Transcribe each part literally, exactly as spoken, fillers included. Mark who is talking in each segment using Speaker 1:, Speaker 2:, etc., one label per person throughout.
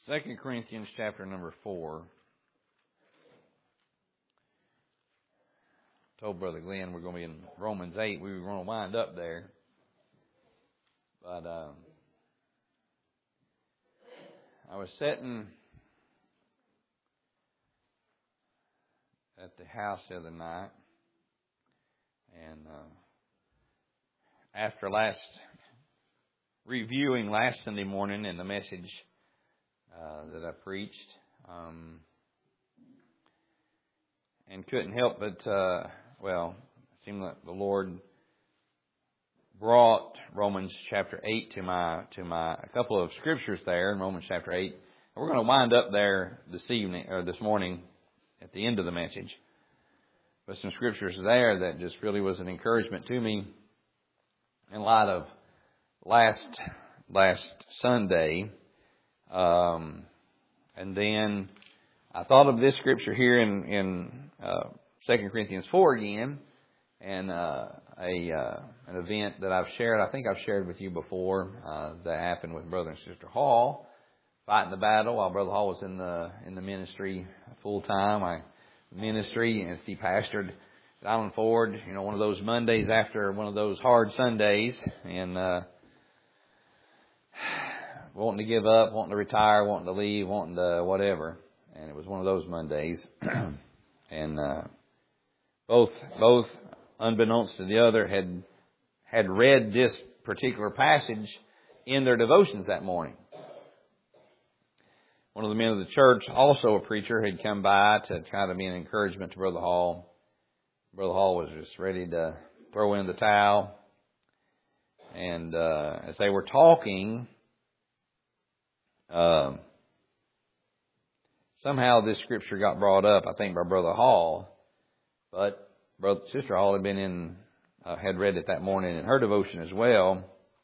Speaker 1: Second Corinthians chapter number four. I told Brother Glenn we're going to be in Romans eight. We were going to wind up there. But um, I was sitting at the house the other night, and uh, after last reviewing last Sunday morning and the message uh, that I preached, um, and couldn't help but, uh, well, it seemed like the Lord brought Romans chapter eight to my, to my, a couple of scriptures there in Romans chapter eight. We're going to wind up there this evening, or this morning at the end of the message. But some scriptures there that just really was an encouragement to me in light of last, last Sunday. Um, and then I thought of this scripture here in, in, uh, Second Corinthians four again, and, uh, a, uh, an event that I've shared, I think I've shared with you before, uh, that happened with Brother and Sister Hall, fighting the battle while Brother Hall was in the, in the ministry full time. I, ministry, and he pastored at Island Ford, you know, one of those Mondays after one of those hard Sundays, and, uh, wanting to give up, wanting to retire, wanting to leave, wanting to whatever. And it was one of those Mondays. and uh, both, both, unbeknownst to the other, had had read this particular passage in their devotions that morning. One of the men of the church, also a preacher, had come by to try to be an encouragement to Brother Hall. Brother Hall was just ready to throw in the towel. And uh, as they were talking, Um, somehow this scripture got brought up, I think, by Brother Hall, but Brother Sister Hall had been in, uh, had read it that morning in her devotion as well.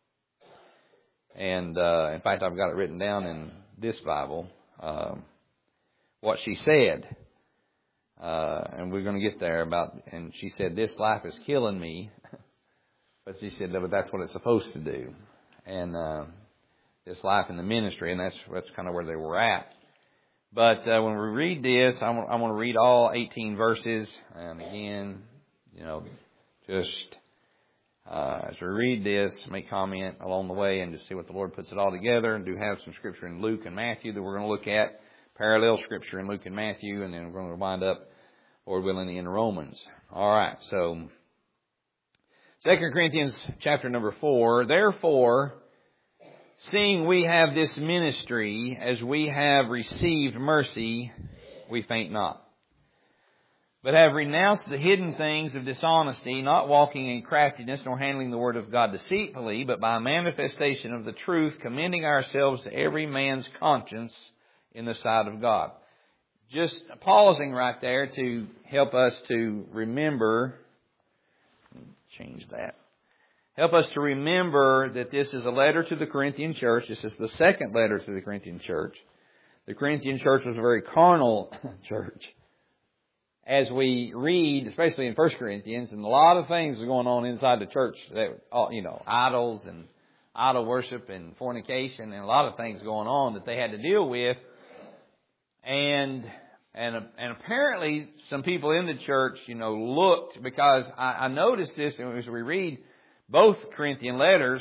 Speaker 1: And uh, in fact, I've got it written down in this Bible, um, what she said, uh, and we're going to get there about. And she said, "This life is killing me," but she said, "But that's what it's supposed to do." And uh, this life in the ministry, and that's that's kind of where they were at. But uh, when we read this, I want, I want to read all eighteen verses, and again, you know, just uh, as we read this, make comment along the way, and just see what the Lord puts it all together. And do have some scripture in Luke and Matthew that we're going to look at, parallel scripture in Luke and Matthew, and then we're going to wind up, Lord willing, in Romans. All right, so Second Corinthians chapter number four. Therefore, seeing we have this ministry, as we have received mercy, we faint not. But have renounced the hidden things of dishonesty, not walking in craftiness, nor handling the word of God deceitfully, but by manifestation of the truth, commending ourselves to every man's conscience in the sight of God. Just pausing right there to help us to remember, change that. Help us to remember that this is a letter to the Corinthian church. This is the second letter to the Corinthian church. The Corinthian church was a very carnal church. As we read, especially in First Corinthians, and a lot of things are going on inside the church that, you know, idols and idol worship and fornication and a lot of things going on that they had to deal with. And and and apparently some people in the church, you know, looked, because I, I noticed this as we read both Corinthian letters,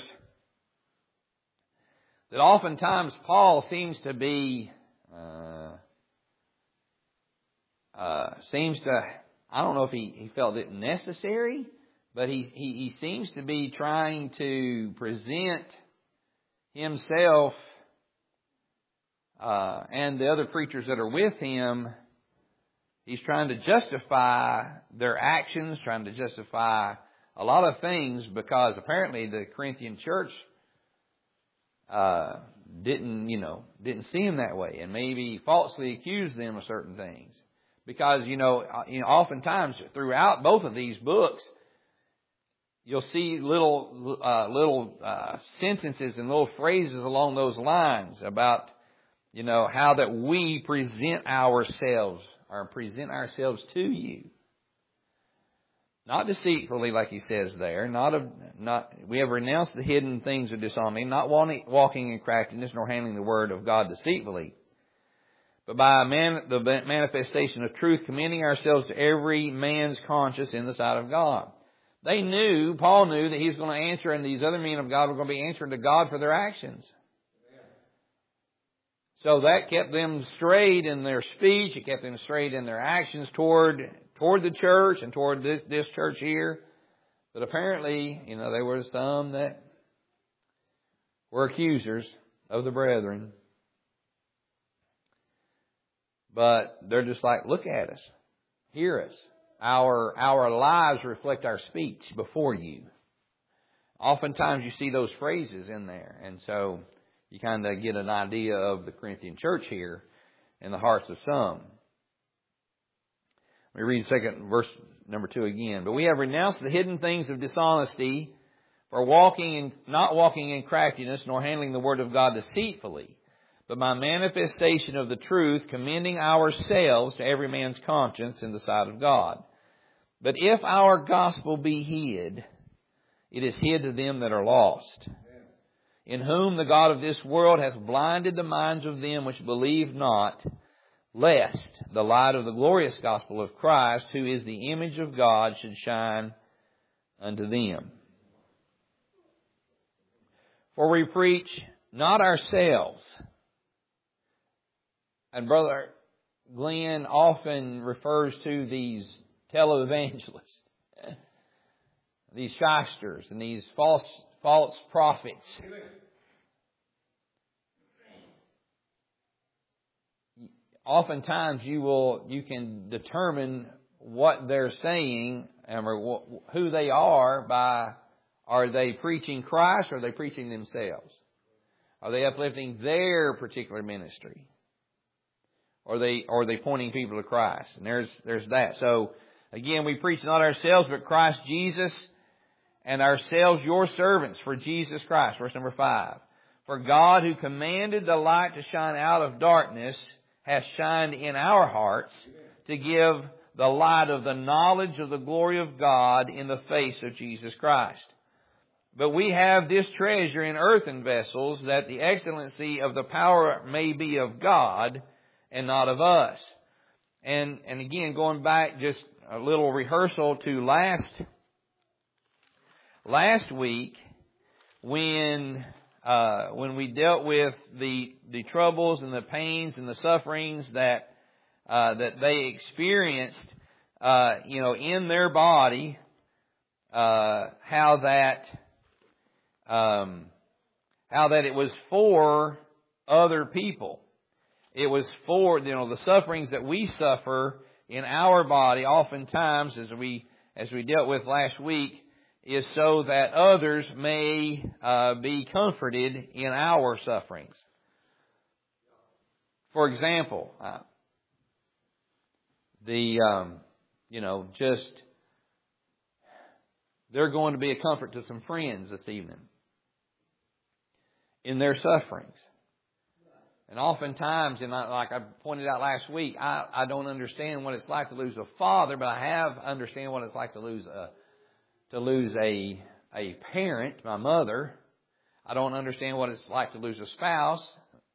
Speaker 1: that oftentimes Paul seems to be, uh, uh, seems to, I don't know if he, he felt it necessary, but he, he, he seems to be trying to present himself uh, and the other preachers that are with him. He's trying to justify their actions, trying to justify a lot of things, because apparently the Corinthian church uh, didn't, you know, didn't see him that way, and maybe falsely accused them of certain things. Because, you know, you know, oftentimes throughout both of these books, you'll see little uh, little uh, sentences and little phrases along those lines about, you know, how that we present ourselves or present ourselves to you. Not deceitfully, like he says there. Not of, not. We have renounced the hidden things of dishonesty, not walking in craftiness, nor handling the word of God deceitfully. but by man, the manifestation of truth, commending ourselves to every man's conscience in the sight of God. They knew, Paul knew, that he was going to answer, and these other men of God were going to be answering to God for their actions. So that kept them straight in their speech. It kept them straight in their actions toward toward the church and toward this, this church here. But apparently, you know, there were some that were accusers of the brethren. But they're just like, look at us. Hear us. Our, our lives reflect our speech before you. Oftentimes you see those phrases in there. And so you kind of get an idea of the Corinthian church here in the hearts of some. Let me read second verse number two again. But we have renounced the hidden things of dishonesty, for walking in, not walking in craftiness, nor handling the word of God deceitfully, but by manifestation of the truth, commending ourselves to every man's conscience in the sight of God. But if our gospel be hid, it is hid to them that are lost, in whom the God of this world hath blinded the minds of them which believe not, lest the light of the glorious gospel of Christ, who is the image of God, should shine unto them. For we preach not ourselves. And Brother Glenn often refers to these televangelists, these shysters, and these false false prophets. Oftentimes you will you can determine what they're saying or who they are by, are they preaching Christ or are they preaching themselves? Are they uplifting their particular ministry? Or are they, or are they pointing people to Christ? And there's, there's that. So, again, we preach not ourselves, but Christ Jesus, and ourselves your servants for Jesus Christ. Verse number five. For God, who commanded the light to shine out of darkness, hath shined in our hearts to give the light of the knowledge of the glory of God in the face of Jesus Christ. But we have this treasure in earthen vessels, that the excellency of the power may be of God and not of us. And, and again, going back just a little rehearsal to last, last week, when, uh, when we dealt with the, the troubles and the pains and the sufferings that, uh, that they experienced, uh, you know, in their body, uh, how that, um, how that it was for other people. It was for, you know, the sufferings that we suffer in our body, oftentimes, as we as we dealt with last week, is so that others may uh, be comforted in our sufferings. For example, uh, the um, you know, just they're going to be a comfort to some friends this evening in their sufferings. And oftentimes, and like I pointed out last week, I, I don't understand what it's like to lose a father, but I have understand what it's like to lose a to lose a a parent, my mother. I don't understand what it's like to lose a spouse,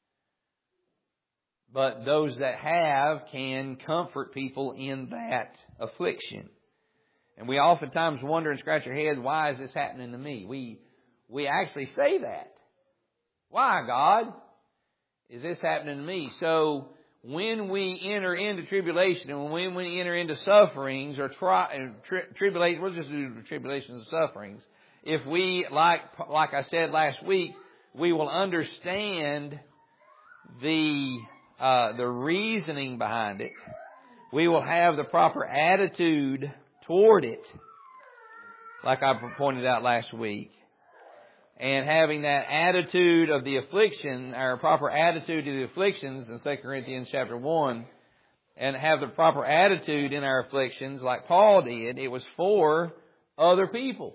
Speaker 1: but those that have can comfort people in that affliction. And we oftentimes wonder and scratch our head, why is this happening to me? We we actually say that. Why, God? Is this happening to me? So when we enter into tribulation and when we enter into sufferings or tri- tri- tribulation, we'll just do tribulations and sufferings. If we, like like I said last week, we will understand the uh, the reasoning behind it. We will have the proper attitude toward it, like I pointed out last week. And having that attitude of the affliction, our proper attitude to the afflictions in Second Corinthians chapter one, and have the proper attitude in our afflictions like Paul did, it was for other people.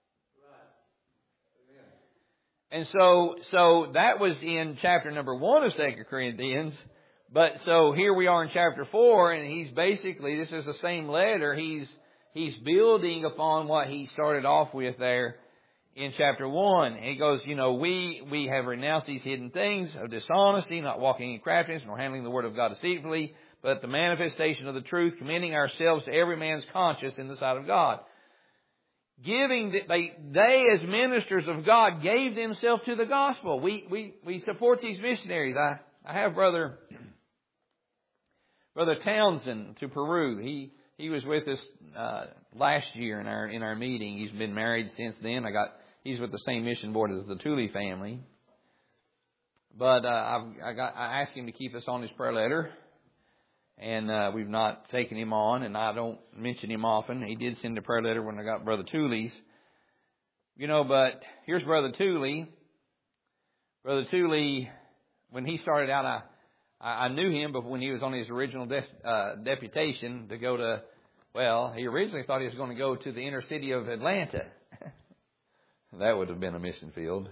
Speaker 1: And so, so that was in chapter number one of Second Corinthians. But so here we are in chapter four, and he's basically, this is the same letter. He's, he's building upon what he started off with there in chapter one. He goes, you know, we, we have renounced these hidden things of dishonesty, not walking in craftiness, nor handling the word of God deceitfully, but the manifestation of the truth, commending ourselves to every man's conscience in the sight of God. Giving, they, they as ministers of God gave themselves to the gospel. We, we, we support these missionaries. I, I have brother, brother Townsend to Peru. He, he was with us, uh, last year in our, in our meeting. He's been married since then. I got, he's with the same mission board as the Thule family. But, uh, I've, I got, I asked him to keep us on his prayer letter. And uh, we've not taken him on, and I don't mention him often. He did send a prayer letter when I got Brother Thule's. You know, but here's Brother Thule. Brother Thule, when he started out, I, I knew him, but when he was on his original des, uh, deputation to go to, well, he originally thought he was going to go to the inner city of Atlanta. That would have been a mission field.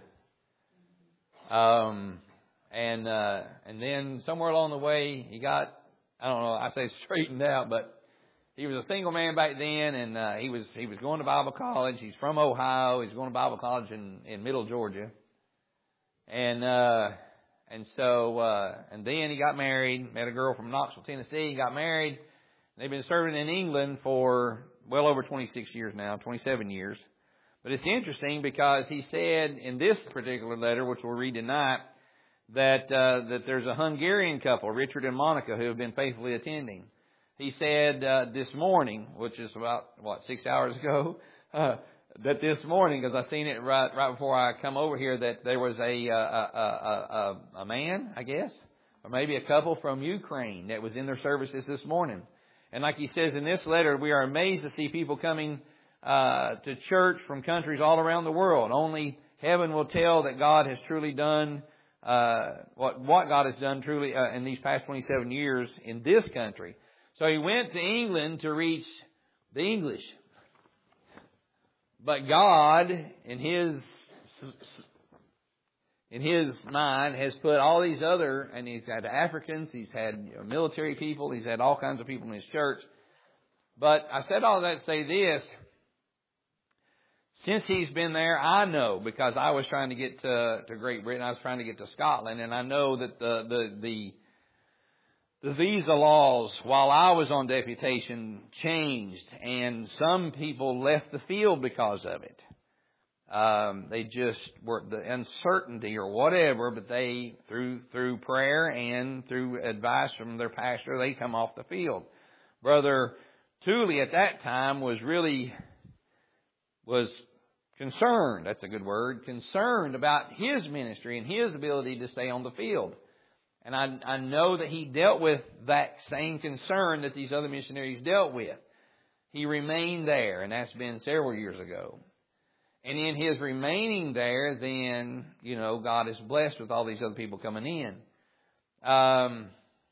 Speaker 1: Um, and uh, and then somewhere along the way, he got, I don't know, I say straightened out, but he was a single man back then, and uh, he was he was going to Bible college. He's from Ohio. He's going to Bible college in, in Middle Georgia, and uh, and so uh, and then he got married. Met a girl from Knoxville, Tennessee. Got married. They've been serving in England for well over twenty-six years now, twenty-seven years. But it's interesting because he said in this particular letter, which we'll read tonight, that uh, that there's a Hungarian couple, Richard and Monica, who have been faithfully attending. He said uh, this morning, which is about, what, six hours ago, uh, that this morning, because I seen it right right before I come over here, that there was a, uh, a, a, a, a man, I guess, or maybe a couple from Ukraine that was in their services this morning. And like he says in this letter, we are amazed to see people coming uh, to church from countries all around the world. Only heaven will tell that God has truly done Uh, what, what God has done truly uh, in these past twenty-seven years in this country. So he went to England to reach the English. But God, in His in His mind, has put all these other, and He's had Africans, He's had you know, military people, He's had all kinds of people in His church. But I said all that to say this. Since he's been there, I know, because I was trying to get to, to Great Britain, I was trying to get to Scotland, and I know that the, the, the, the visa laws, while I was on deputation, changed, and some people left the field because of it. Um, they just were, the uncertainty or whatever, but they, through, through prayer and through advice from their pastor, they come off the field. Brother Thule at that time was really, was concerned, that's a good word, concerned about his ministry and his ability to stay on the field. And I, I know that he dealt with that same concern that these other missionaries dealt with. He remained there, and that's been several years ago. And in his remaining there, then, you know, God is blessed with all these other people coming in. Um,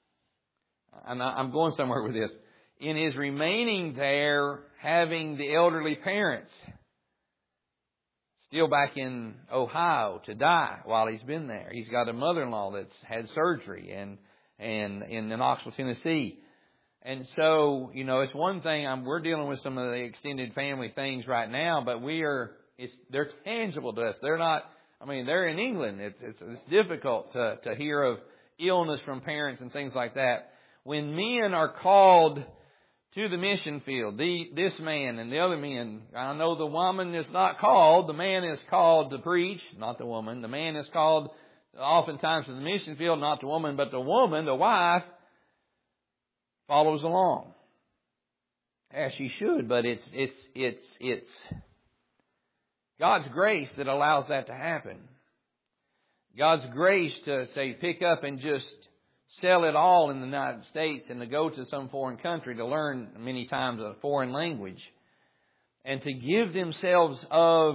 Speaker 1: I'm, I'm going somewhere with this. In his remaining there, having the elderly parents still back in Ohio to die while he's been there. He's got a mother-in-law that's had surgery and and in Knoxville, Tennessee. And so, you know, it's one thing, I'm, we're dealing with some of the extended family things right now, but we are, it's, they're tangible to us. They're not, I mean, they're in England. It's, it's, it's difficult to, to hear of illness from parents and things like that. When men are called to the mission field, the, this man and the other men, I know the woman is not called, the man is called to preach, not the woman. The man is called oftentimes to the mission field, not the woman, but the woman, the wife, follows along. As she should, but it's, it's, it's, it's God's grace that allows that to happen. God's grace to say, pick up and just sell it all in the United States and to go to some foreign country to learn many times a foreign language and to give themselves of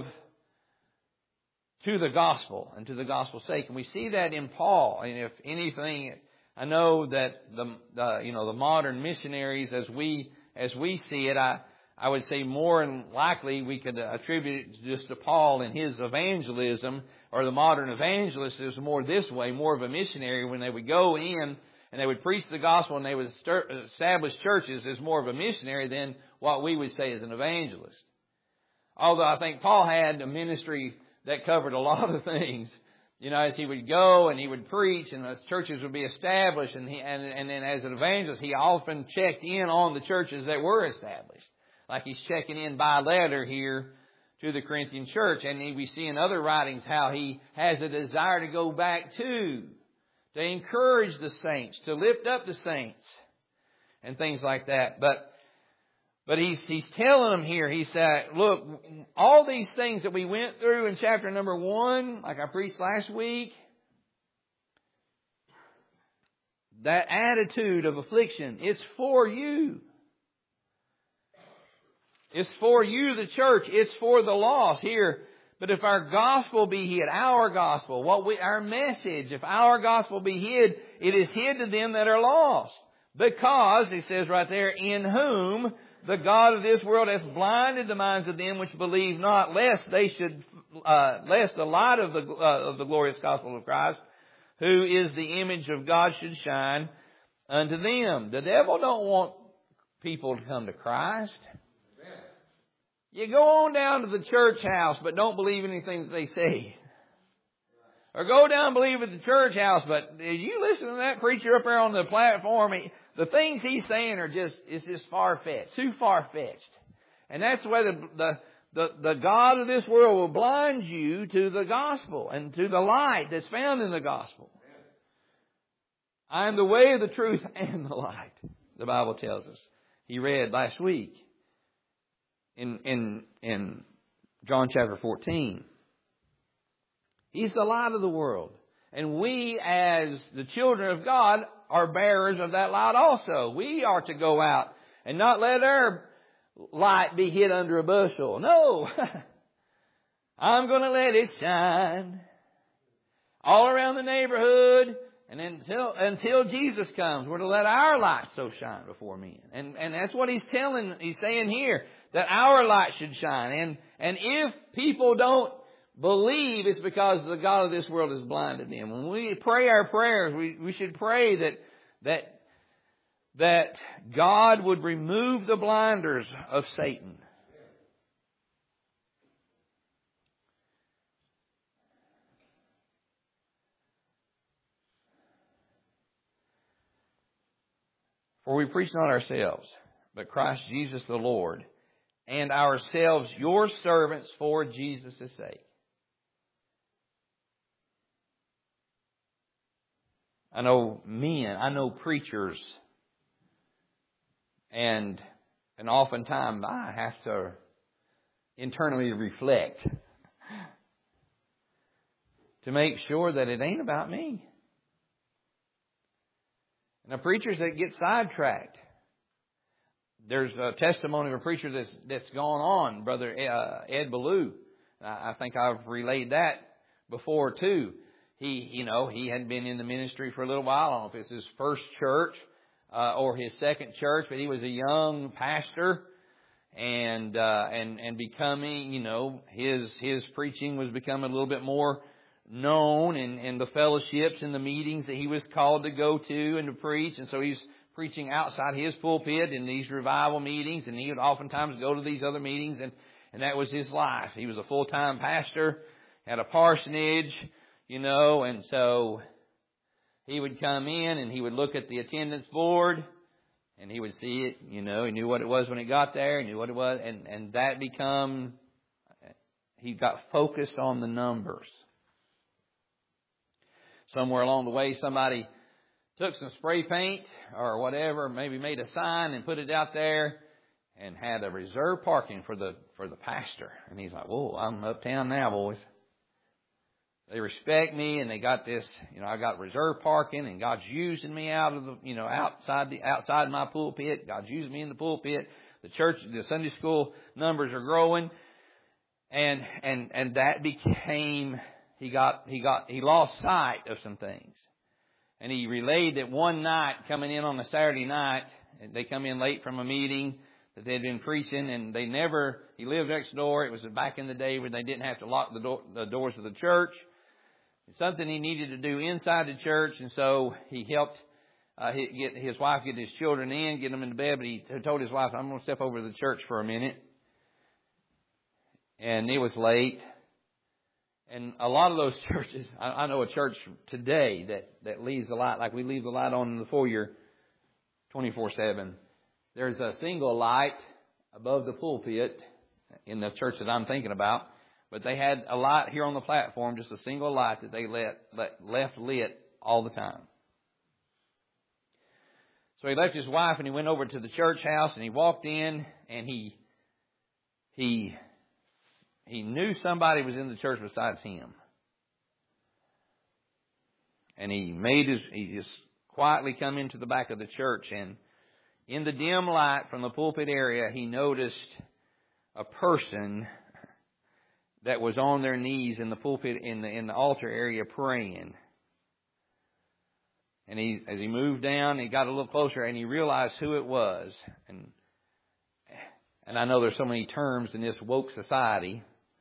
Speaker 1: to the gospel and to the gospel's sake. And we see that in Paul. And if anything, I know that the, the you know the modern missionaries, as we as we see it, I I would say more than likely we could attribute it just to Paul and his evangelism, or the modern evangelist is more this way, more of a missionary. When they would go in and they would preach the gospel and they would establish churches, is more of a missionary than what we would say is an evangelist. although I think Paul had a ministry that covered a lot of things. You know, as he would go and he would preach and the churches would be established, and he, and, and then as an evangelist, he often checked in on the churches that were established. Like he's checking in by letter here to the Corinthian church. And we see in other writings how he has a desire to go back to, to encourage the saints, to lift up the saints, and things like that. But But he's, he's telling them here, he said, look, all these things that we went through in chapter number one, like I preached last week, that attitude of affliction, it's for you. It's for you, the church. It's for the lost here. But if our gospel be hid, our gospel, what we, our message, if our gospel be hid, it is hid to them that are lost. Because, he says right there, in whom the God of this world hath blinded the minds of them which believe not, lest they should, uh, lest the light of the, uh, of the glorious gospel of Christ, who is the image of God, should shine unto them. The devil don't want people to come to Christ. You go on down to the church house, but don't believe anything that they say. Or go down and believe at the church house, but as you listen to that preacher up there on the platform, he, the things he's saying are just, it's just far-fetched, too far-fetched. And that's why the, the, the, the God of this world will blind you to the gospel and to the light that's found in the gospel. I am the way, the truth, and the light, the Bible tells us. He read last week in, in, in John chapter fourteen. He's the light of the world. And we, as the children of God, are bearers of that light also. We are to go out and not let our light be hid under a bushel. No. I'm going to let it shine all around the neighborhood. And until, until Jesus comes, we're to let our light so shine before men. And, and that's what he's telling, he's saying here, that our light should shine. And, and if people don't believe, it's because the God of this world has blinded them. When we pray our prayers, we, we should pray that, that, that God would remove the blinders of Satan. For we preach not ourselves, but Christ Jesus the Lord, and ourselves your servants for Jesus' sake. I know men, I know preachers, and and oftentimes I have to internally reflect to make sure that it ain't about me. Now, preachers that get sidetracked. There's a testimony of a preacher that's that's gone on, Brother uh, Ed Ballou. I, I think I've relayed that before too. He, you know, he had been in the ministry for a little while. I don't know if it's his first church uh, or his second church, but he was a young pastor, and uh, and and becoming, you know, his his preaching was becoming a little bit more known, and, and the fellowships and the meetings that he was called to go to and to preach. And so he's preaching outside his pulpit in these revival meetings, and he would oftentimes go to these other meetings, and, and that was his life. He was a full-time pastor, had a parsonage, you know, and so he would come in and he would look at the attendance board and he would see it, you know, he knew what it was when he got there, he knew what it was, and, and that become, he got focused on the numbers. Somewhere along the way, somebody took some spray paint or whatever, maybe made a sign and put it out there and had a reserved parking for the for the pastor. And he's like, whoa, I'm uptown now, boys. They respect me, and they got this, you know, I got reserved parking, and God's using me out of the, you know, outside the outside my pulpit. God's using me in the pulpit. The church, the Sunday school numbers are growing. And and and that became He got, he got, he lost sight of some things. And he relayed that one night, coming in on a Saturday night, they come in late from a meeting that they'd been preaching, and they never, he lived next door. It was back in the day where they didn't have to lock the, door, the doors of the church. It's something he needed to do inside the church, and so he helped uh, get his wife, get his children in, get them into bed, but he told his wife, I'm going to step over to the church for a minute. and it was late. And a lot of those churches, I, I know a church today that, that leaves the light, like we leave the light on in the foyer twenty-four seven. There's a single light above the pulpit in the church that I'm thinking about. But they had a light here on the platform, just a single light that they let, let left lit all the time. So he left his wife and he went over to the church house and he walked in and he he he knew somebody was in the church besides him. And he made his he just quietly come into the back of the church, and in the dim light from the pulpit area he noticed a person that was on their knees in the pulpit in the in the altar area praying. And he, as he moved down, he got a little closer and he realized who it was. And and I know there's so many terms in this woke society.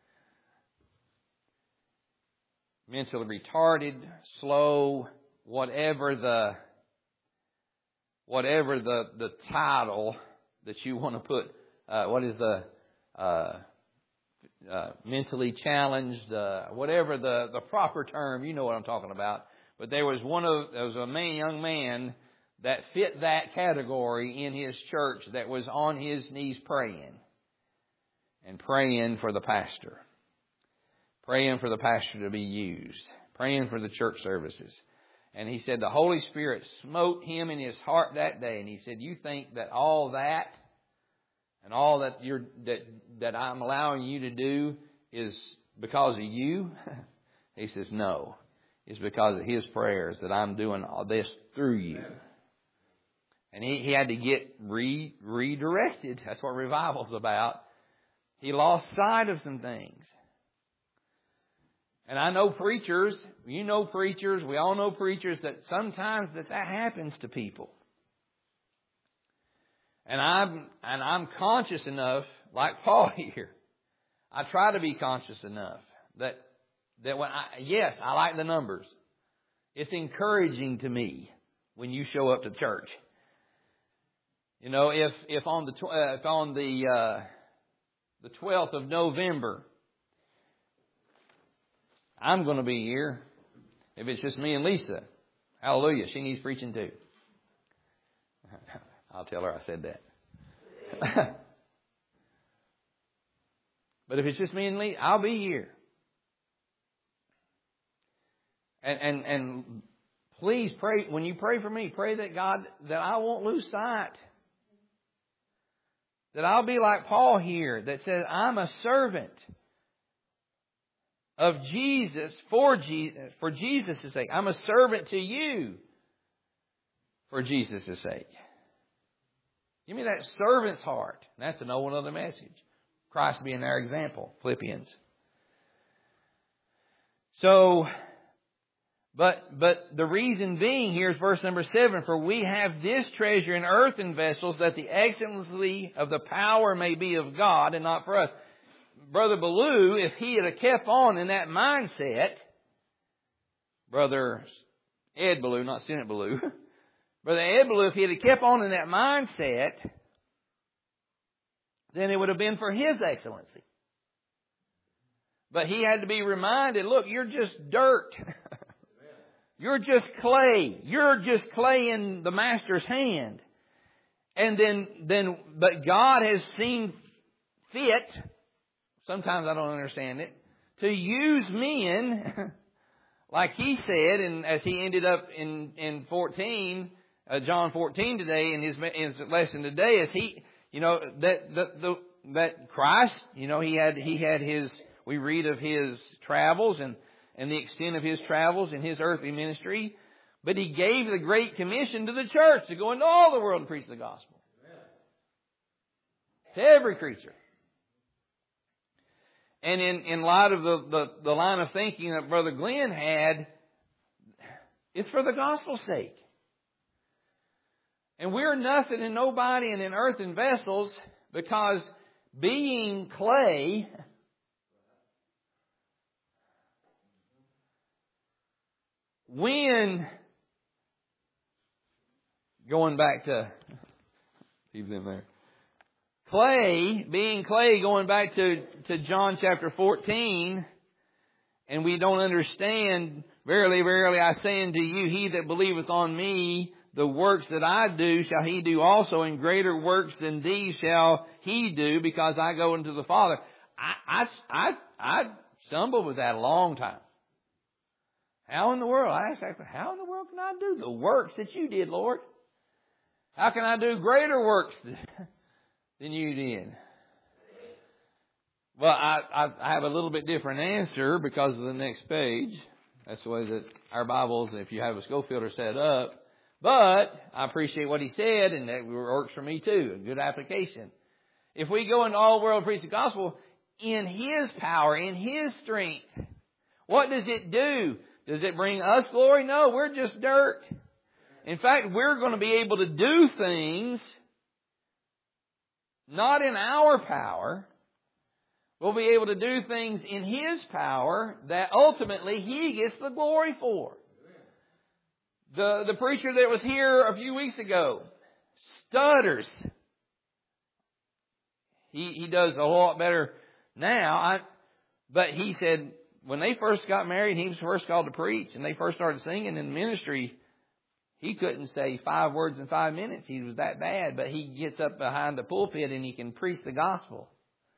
Speaker 1: Mentally retarded, slow, whatever the whatever the, the title that you want to put. Uh, what is the uh, uh, mentally challenged? Uh, whatever the, the proper term, you know what I'm talking about. But there was one of there was a man, young man that fit that category in his church that was on his knees praying and praying for the pastor, praying for the pastor to be used, praying for the church services. And he said the Holy Spirit smote him in his heart that day, and he said, "You think that all that and all that you're that that I'm allowing you to do is because of you?" He says, "No. It's because of His prayers that I'm doing all this through you." And he, he had to get re, redirected. That's what revival's about. He lost sight of some things. And I know preachers, you know preachers, we all know preachers, that sometimes that, that happens to people. And I'm, and I'm conscious enough, like Paul here, I try to be conscious enough that That when I, yes, I like the numbers. It's encouraging to me when you show up to church. You know, if if on the uh, if on the uh, the twelfth of November, I'm going to be here. If it's just me and Lisa, hallelujah, she needs preaching too. I'll tell her I said that. But if it's just me and Lisa, I'll be here. And, and and please pray, when you pray for me, pray that God, that I won't lose sight. That I'll be like Paul here that says, I'm a servant of Jesus for Jesus, for Jesus' sake. I'm a servant to you for Jesus' sake. Give me that servant's heart. That's an whole other message. Christ being our example. Philippians. So, But but the reason being here is verse number seven. For we have this treasure in earthen vessels, that the excellency of the power may be of God and not for us. Brother Ballou, if he had kept on in that mindset, Brother Ed Ballou, not Senate Ballou, Brother Ed Ballou, if he had kept on in that mindset, then it would have been for his excellency. But he had to be reminded, look, you're just dirt. You're just clay. You're just clay in the master's hand. And then, then, but God has seen fit, sometimes I don't understand it, to use men, like He said, and as He ended up in, in fourteen, uh, John fourteen today, in His, in His lesson today, as He, you know, that, the, the, that Christ, you know, He had, He had His, we read of His travels and and the extent of His travels in His earthly ministry. But He gave the Great Commission to the church to go into all the world and preach the gospel. Amen. To every creature. And in, in light of the, the, the line of thinking that Brother Glenn had, it's for the gospel's sake. And we're nothing and nobody and in earthen vessels, because being clay, when, going back to, leave them there. clay, being clay, going back to, to John chapter fourteen, and we don't understand, verily, verily, I say unto you, he that believeth on me, the works that I do shall he do also, and greater works than these shall he do, because I go unto the Father. I, I, I, I stumbled with that a long time. How in the world? I asked, how in the world can I do the works that you did, Lord? How can I do greater works than you did? Well, I, I, I have a little bit different answer because of the next page. That's the way that our Bibles, if you have a Schofield, are set up. But I appreciate what he said, and that works for me too. A good application. If we go into all the world and preach the gospel in His power, in His strength, what does it do? Does it bring us glory? No, we're just dirt. In fact, we're going to be able to do things not in our power. We'll be able to do things in His power that ultimately He gets the glory for. The, the preacher that was here a few weeks ago stutters. He, he does a whole lot better now. I, but he said when they first got married, he was first called to preach, and they first started singing in ministry, he couldn't say five words in five minutes. He was that bad. But he gets up behind the pulpit and he can preach the gospel.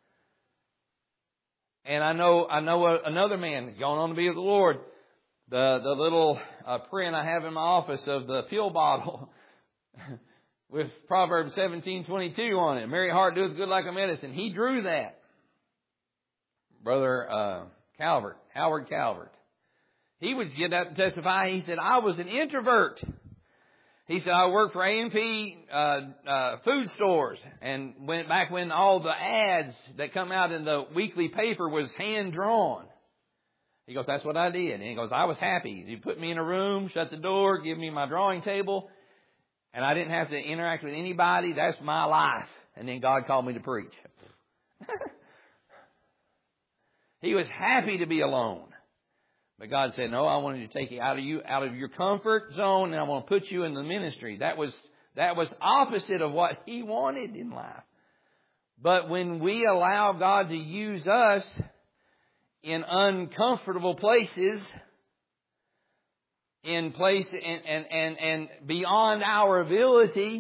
Speaker 1: And I know, I know another man going on to be with the Lord. The the little uh, print I have in my office of the pill bottle with Proverbs seventeen twenty-two on it. Merry heart doeth good like a medicine. He drew that. Brother uh, Calvert, Howard Calvert. He would get up and testify. He said, I was an introvert. He said, I worked for A and P uh, uh, food stores, and went back when all the ads that come out in the weekly paper was hand drawn. He goes, that's what I did. And he goes, I was happy. You put me in a room, shut the door, give me my drawing table, and I didn't have to interact with anybody. That's my life. And then God called me to preach. He was happy to be alone. But God said, no, I wanted to take you out of you, out of your comfort zone, and I want to put you in the ministry. That was, that was opposite of what He wanted in life. But when we allow God to use us in uncomfortable places, in place and, and, and, and beyond our ability,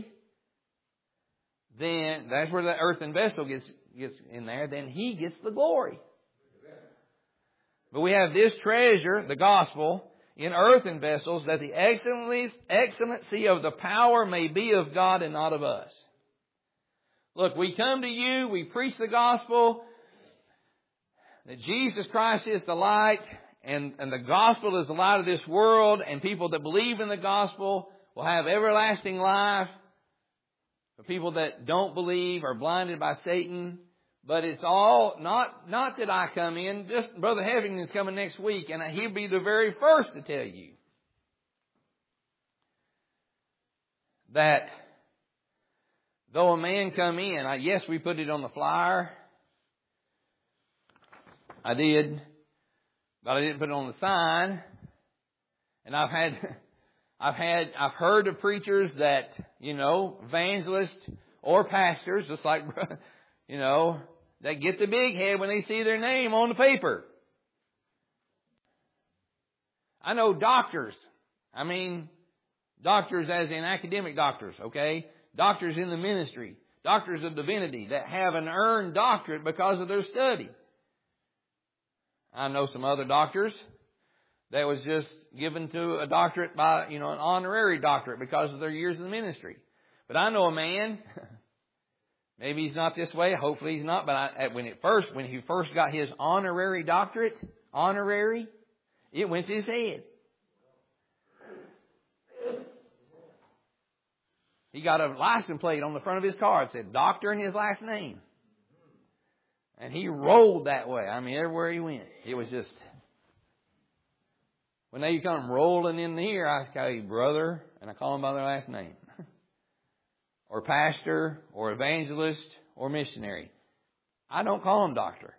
Speaker 1: then that's where the earthen vessel gets, gets in there. Then He gets the glory. But we have this treasure, the gospel, in earthen vessels, that the excellency of the power may be of God and not of us. Look, we come to you, we preach the gospel, that Jesus Christ is the light, and, and the gospel is the light of this world, and people that believe in the gospel will have everlasting life. The people that don't believe are blinded by Satan. But it's all, not, not that I come in, just Brother Hevington is coming next week, and he'll be the very first to tell you that though a man come in, I, yes, we put it on the flyer. I did, but I didn't put it on the sign. And I've had, I've had, I've heard of preachers that, you know, evangelists or pastors, just like, you know, that get the big head when they see their name on the paper. I know doctors. I mean, doctors as in academic doctors, okay? Doctors in the ministry. Doctors of divinity that have an earned doctorate because of their study. I know some other doctors that was just given to a doctorate by, you know, an honorary doctorate because of their years in the ministry. But I know a man... Maybe he's not this way. Hopefully he's not. But I, when it first, when he first got his honorary doctorate, honorary, it went to his head. He got a license plate on the front of his car. It said doctor and his last name. And he rolled that way. I mean, everywhere he went, it was just. When they come rolling in here, I call you brother, and I call them by their last name. Or pastor, or evangelist, or missionary. I don't call them doctor.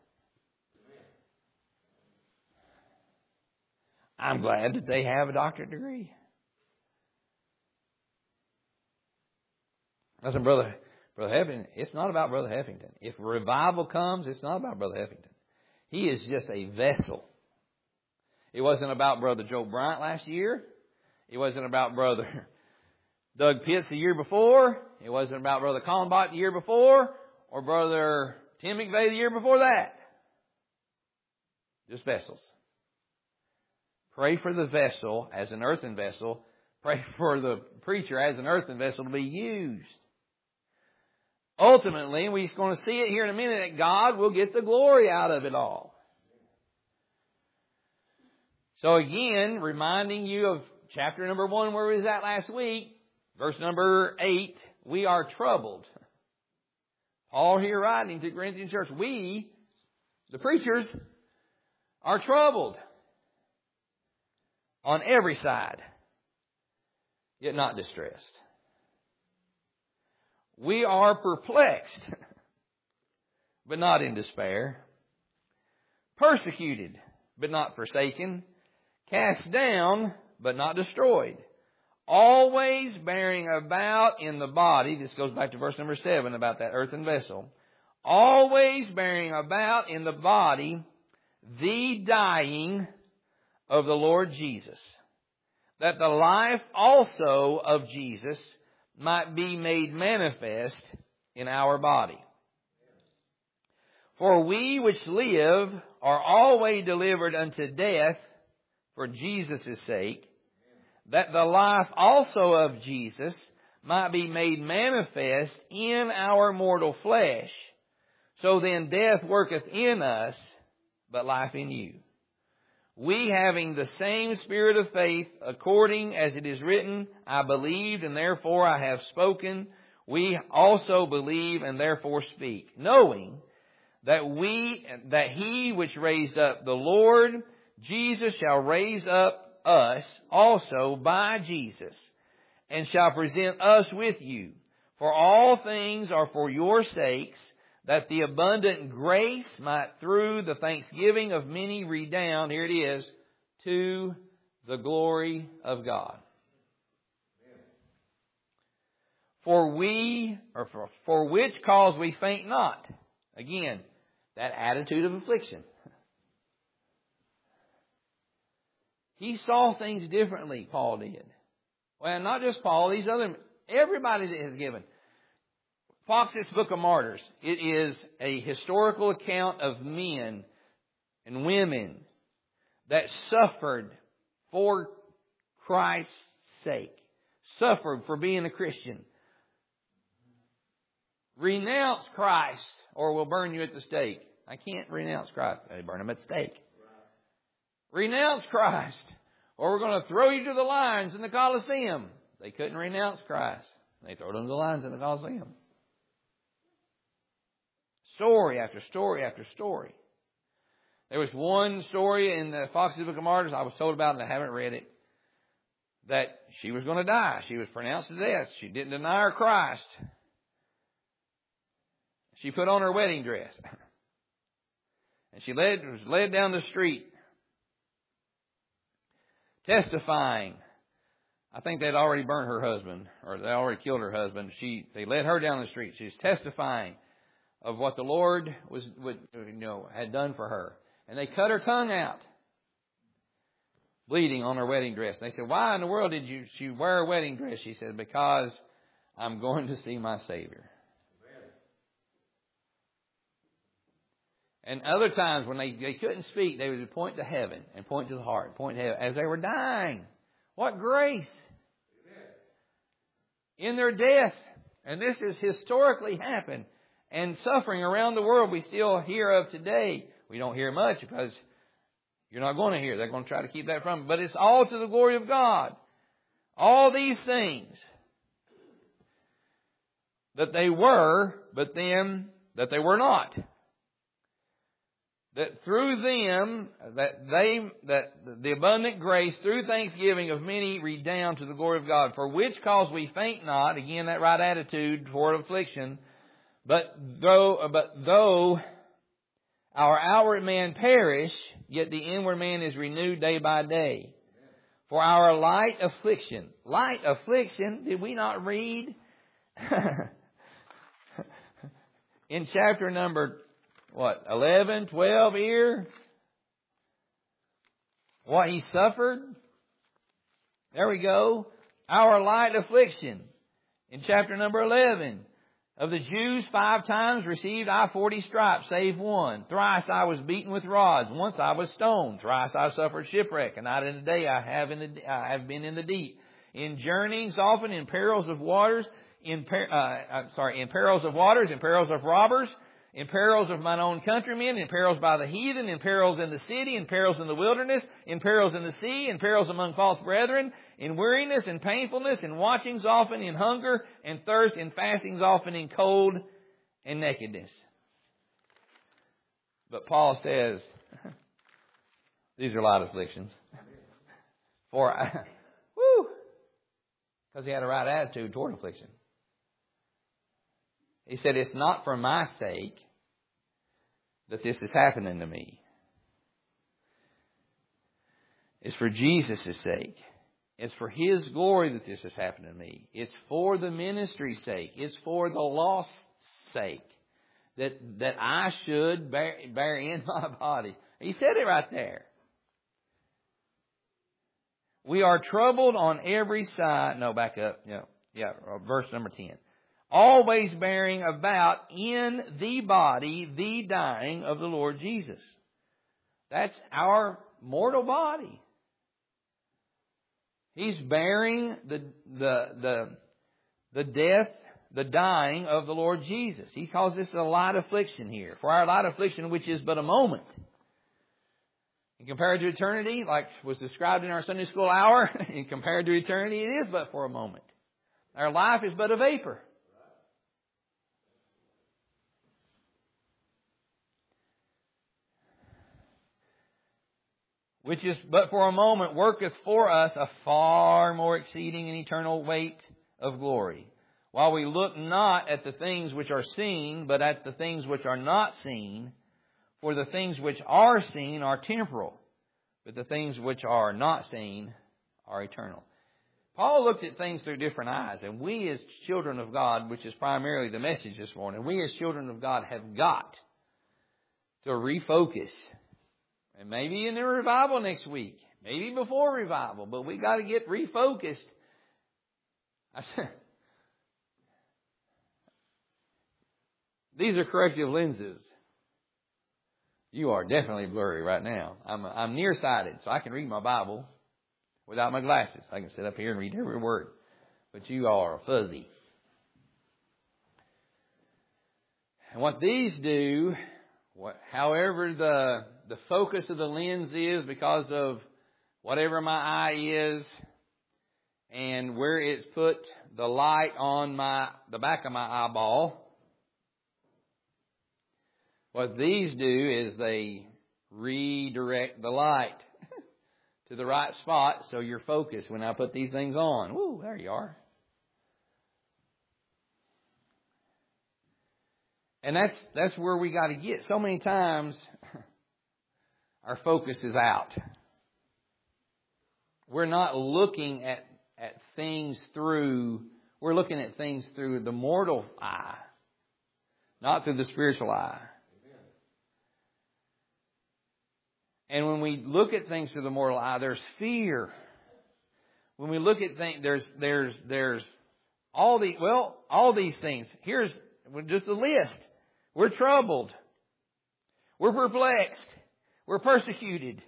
Speaker 1: I'm glad that they have a doctorate degree. Listen, brother, Brother Heffington, it's not about Brother Heffington. If revival comes, it's not about Brother Heffington. He is just a vessel. It wasn't about Brother Joe Bryant last year. It wasn't about Brother Doug Pitts the year before. It wasn't about Brother Colin Bott the year before. Or Brother Tim McVeigh the year before that. Just vessels. Pray for the vessel as an earthen vessel. Pray for the preacher as an earthen vessel to be used. Ultimately, we're going to see it here in a minute, that God will get the glory out of it all. So again, reminding you of chapter number one where we was at last week, verse number eight, we are troubled. Paul here writing to the Corinthian church, we, the preachers, are troubled on every side, yet not distressed. We are perplexed, but not in despair. Persecuted, but not forsaken. Cast down, but not destroyed. Always bearing about in the body, this goes back to verse number seven about that earthen vessel. Always bearing about in the body the dying of the Lord Jesus, that the life also of Jesus might be made manifest in our body. For we which live are always delivered unto death for Jesus' sake, that the life also of Jesus might be made manifest in our mortal flesh. So then death worketh in us, but life in you. We having the same spirit of faith, according as it is written, I believed and therefore I have spoken. We also believe and therefore speak, knowing that we, that He which raised up the Lord Jesus shall raise up us also by Jesus, and shall present us with you. For all things are for your sakes, that the abundant grace might through the thanksgiving of many redound, here it is, to the glory of God. For we, or for, for which cause we faint not. Again, that attitude of affliction. He saw things differently, Paul did. Well, not just Paul, these other, everybody that has given. Fox's Book of Martyrs. It is a historical account of men and women that suffered for Christ's sake. Suffered for being a Christian. Renounce Christ or we'll burn you at the stake. I can't renounce Christ. They burn him at the stake. Renounce Christ or we're going to throw you to the lions in the Colosseum. They couldn't renounce Christ. They threw them to the lions in the Colosseum. Story after story after story. There was one story in the Fox's Book of Martyrs I was told about, and I haven't read it, that she was going to die. She was pronounced to death. She didn't deny her Christ. She put on her wedding dress. And she led, was led down the street, testifying. I think they'd already burned her husband, or they already killed her husband. She, they led her down the street. She was testifying of what the Lord was, would, you know, had done for her. And they cut her tongue out, bleeding on her wedding dress. And they said, why in the world did you she wear a wedding dress? She said, because I'm going to see my Savior. And other times when they, they couldn't speak, they would point to heaven and point to the heart, point to heaven as they were dying. What grace! In their death. And this has historically happened. And suffering around the world we still hear of today. We don't hear much because you're not going to hear. They're going to try to keep that from. But it's all to the glory of God. All these things that they were, but then that they were not. That through them, that they, that the abundant grace through thanksgiving of many redound to the glory of God. For which cause we faint not, again that right attitude toward affliction, but though, but though our outward man perish, yet the inward man is renewed day by day. For our light affliction, light affliction, did we not read? in chapter number, what, eleven, twelve here, what He suffered. There we go. Our light affliction. In chapter number eleven. Of the Jews, five times received I forty stripes, save one. Thrice I was beaten with rods. Once I was stoned. Thrice I suffered shipwreck. And night and a day I have in the I have been in the deep. In journeyings often, in perils of waters, in per, uh, I'm sorry, in perils of waters, in perils of robbers, in perils of mine own countrymen, in perils by the heathen, in perils in the city, in perils in the wilderness, in perils in the sea, in perils among false brethren, in weariness and painfulness, in watchings often, in hunger and thirst, in fastings often, in cold and nakedness. But Paul says, these are light afflictions. For, I, woo, because he had a right attitude toward affliction. He said, it's not for my sake that this is happening to me. It's for Jesus' sake. It's for His glory that this is happening to me. It's for the ministry's sake. It's for the lost's sake. That, that I should bear, bear in my body. He said it right there. We are troubled on every side. No, back up. Yeah, yeah, verse number ten. Always bearing about in the body the dying of the Lord Jesus. That's our mortal body. He's bearing the, the, the, the death, the dying of the Lord Jesus. He calls this a light affliction here. For our light affliction, which is but a moment. And compared to eternity, like was described in our Sunday school hour, and compared to eternity, it is but for a moment. Our life is but a vapor. Which is but for a moment worketh for us a far more exceeding and eternal weight of glory. While we look not at the things which are seen, but at the things which are not seen. For the things which are seen are temporal, but the things which are not seen are eternal. Paul looked at things through different eyes, and we as children of God, which is primarily the message this morning, we as children of God have got to refocus. And maybe in the revival next week, maybe before revival, but we got to get refocused. I said, these are corrective lenses. You are definitely blurry right now. I'm I'm nearsighted, so I can read my Bible without my glasses. I can sit up here and read every word. But you are fuzzy. And what these do, what, however the the focus of the lens is because of whatever my eye is and where it's put the light on my the back of my eyeball, what these do is they redirect the light to the right spot so you're focused when I put these things on. Woo, there you are. And that's that's where we got to get. So many times our focus is out. We're not looking at, at things through, we're looking at things through the mortal eye, not through the spiritual eye. And when we look at things through the mortal eye, there's fear. When we look at things, there's there's there's all the well, all these things. Here's just a list. We're troubled. We're perplexed. We're persecuted.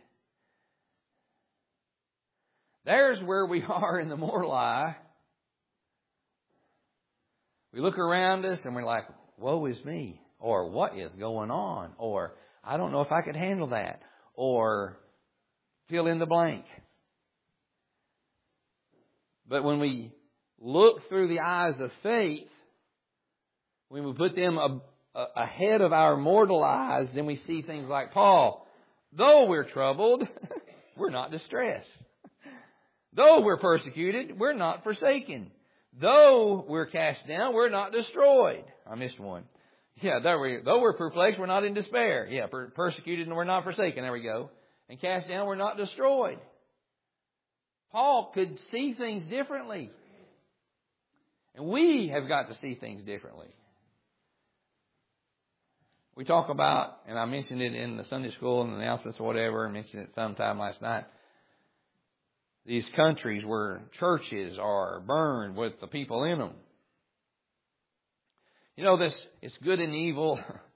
Speaker 1: There's where we are in the mortal eye. We look around us and we're like, woe is me. Or what is going on? Or I don't know if I could handle that. Or fill in the blank. But when we look through the eyes of faith, when we put them a, a, ahead of our mortal eyes, then we see things like Paul. Though we're troubled, we're not distressed. Though we're persecuted, we're not forsaken. Though we're cast down, we're not destroyed. I missed one. Yeah, there we, though we're perplexed, we're not in despair. Yeah, per- persecuted and we're not forsaken. There we go. And cast down, we're not destroyed. Paul could see things differently. And we have got to see things differently. we talk about, and I mentioned it in the Sunday school and announcements or whatever, I mentioned it sometime last night, these countries where churches are burned with the people in them. You know, this, it's good and evil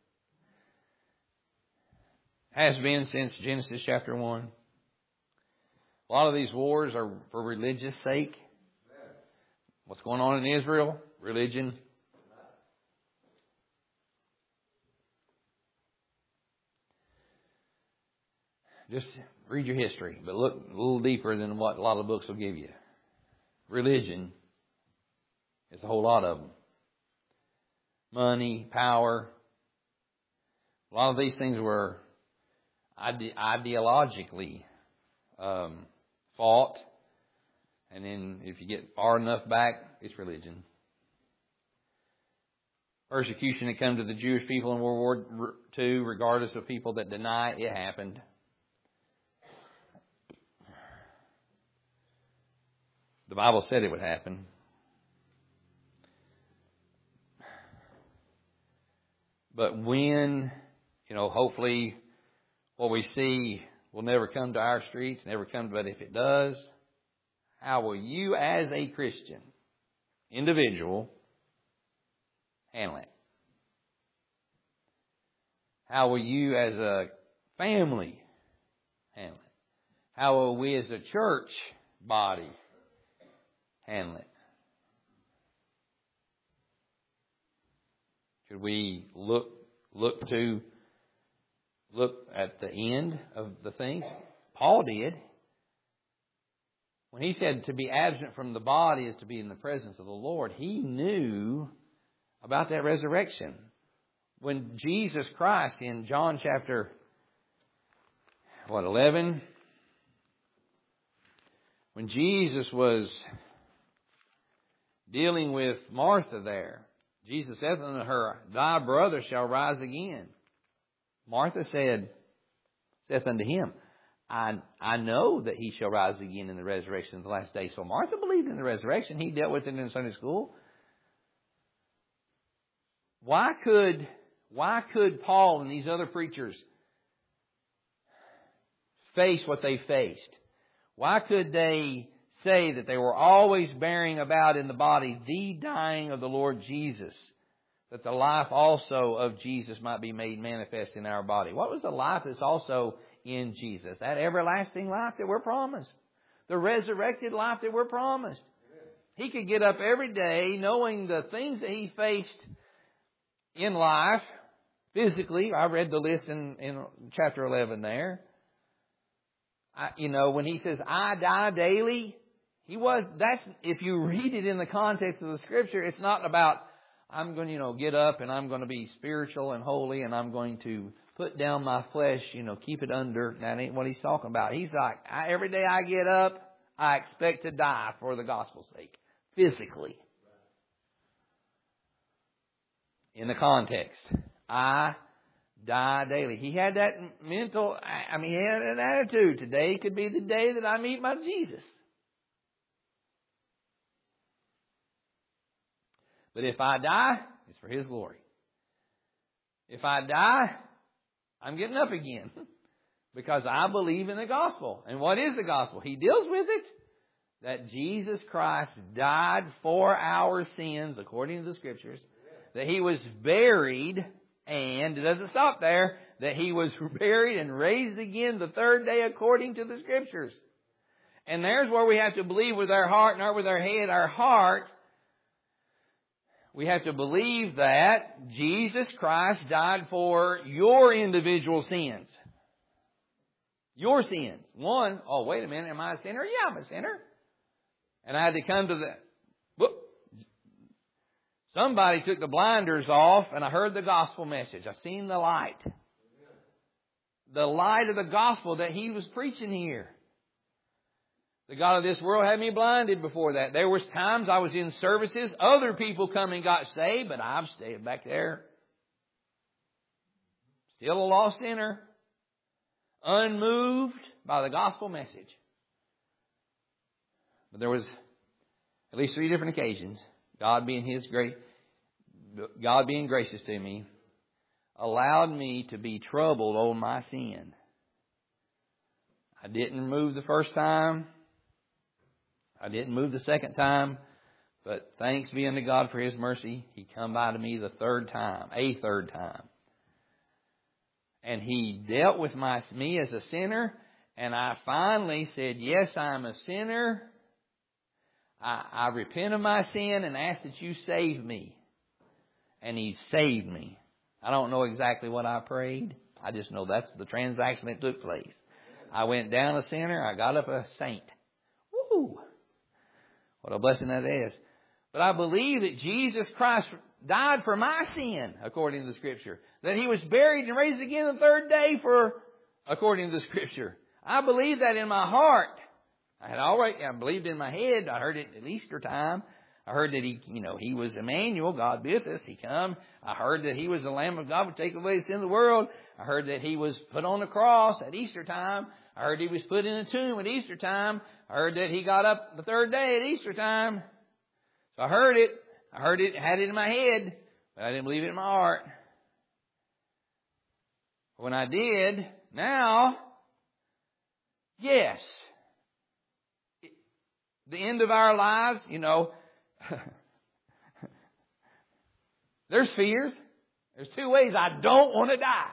Speaker 1: has been since Genesis chapter one. A lot of these wars are for religious sake. What's going on in Israel? Religion. Just read your history, but look a little deeper than what a lot of books will give you. Religion is a whole lot of them. Money, power. A lot of these things were ide- ideologically um, fought. And then if you get far enough back, it's religion. Persecution that came to the Jewish people in World War Two, regardless of people that deny it, it happened. The Bible said it would happen. But when, you know, hopefully what we see will never come to our streets, never come, but if it does, how will you as a Christian individual handle it? How will you as a family handle it? How will we as a church body handle it? Should we look look to look at the end of the things? Paul did. When he said to be absent from the body is to be in the presence of the Lord, he knew about that resurrection. When Jesus Christ in John chapter what eleven, when Jesus was dealing with Martha there, Jesus said unto her, Thy brother shall rise again. Martha said, saith unto him, I, I know that he shall rise again in the resurrection of the last day. So Martha believed in the resurrection. He dealt with it in Sunday school. Why could, why could Paul and these other preachers face what they faced? Why could they say that they were always bearing about in the body the dying of the Lord Jesus, that the life also of Jesus might be made manifest in our body? What was the life that's also in Jesus? That everlasting life that we're promised. The resurrected life that we're promised. He could get up every day knowing the things that he faced in life, physically. I read the list in, in chapter eleven there. I, you know, when he says, I die daily, he was, that's, if you read it in the context of the Scripture, it's not about, I'm going to, you know, get up and I'm going to be spiritual and holy and I'm going to put down my flesh, you know, keep it under. That ain't what he's talking about. He's like, I, every day I get up, I expect to die for the gospel's sake, physically. In the context, I die daily. He had that mental, I mean, he had an attitude. Today could be the day that I meet my Jesus. But if I die, it's for His glory. If I die, I'm getting up again. Because I believe in the gospel. And what is the gospel? He deals with it. That Jesus Christ died for our sins, according to the Scriptures. That He was buried, and it doesn't stop there, that He was buried and raised again the third day according to the Scriptures. And there's where we have to believe with our heart, not with our head. Our heart, we have to believe that Jesus Christ died for your individual sins. Your sins. One, oh, wait a minute, am I a sinner? Yeah, I'm a sinner. And I had to come to the... Whoop. Somebody took the blinders off and I heard the gospel message. I seen the light. The light of the gospel that he was preaching here. The God of this world had me blinded before that. There was times I was in services. Other people come and got saved, but I've stayed back there. Still a lost sinner. Unmoved by the gospel message. But there was at least three different occasions, God being His great, God being gracious to me, allowed me to be troubled on my sin. I didn't move the first time. I didn't move the second time. But thanks be unto God for His mercy. He come by to me the third time, a third time. And He dealt with my me as a sinner. And I finally said, yes, I'm a sinner. I, I repent of my sin and ask that you save me. And He saved me. I don't know exactly what I prayed. I just know that's the transaction that took place. I went down a sinner. I got up a saint. Woo! What a blessing that is. But I believe that Jesus Christ died for my sin, according to the Scripture. That He was buried and raised again the third day, for, according to the Scripture. I believe that in my heart. I had already, I believed in my head. I heard it at Easter time. I heard that He, you know, He was Emmanuel, God with us. He come. I heard that He was the Lamb of God who would take away the sin of the world. I heard that He was put on the cross at Easter time. I heard He was put in a tomb at Easter time. I heard that He got up the third day at Easter time. So I heard it. I heard it, had it in my head, but I didn't believe it in my heart. When I did, now, yes, the end of our lives, you know, there's fears. There's two ways I don't want to die.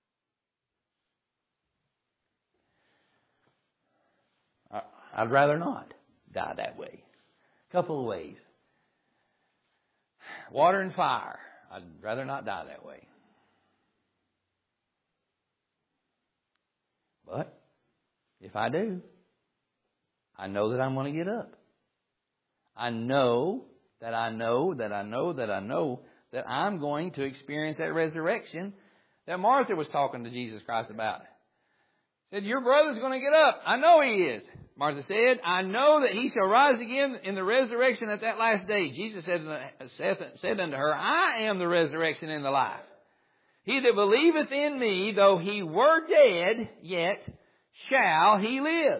Speaker 1: I'd rather not die that way. A couple of ways. Water and fire. I'd rather not die that way. But if I do, I know that I'm going to get up. I know that I know that I know that I know that I'm going to experience that resurrection that Martha was talking to Jesus Christ about. Said, your brother's going to get up. I know he is. Martha said, I know that he shall rise again in the resurrection at that last day. Jesus said, said unto her, I am the resurrection and the life. He that believeth in me, though he were dead, yet shall he live.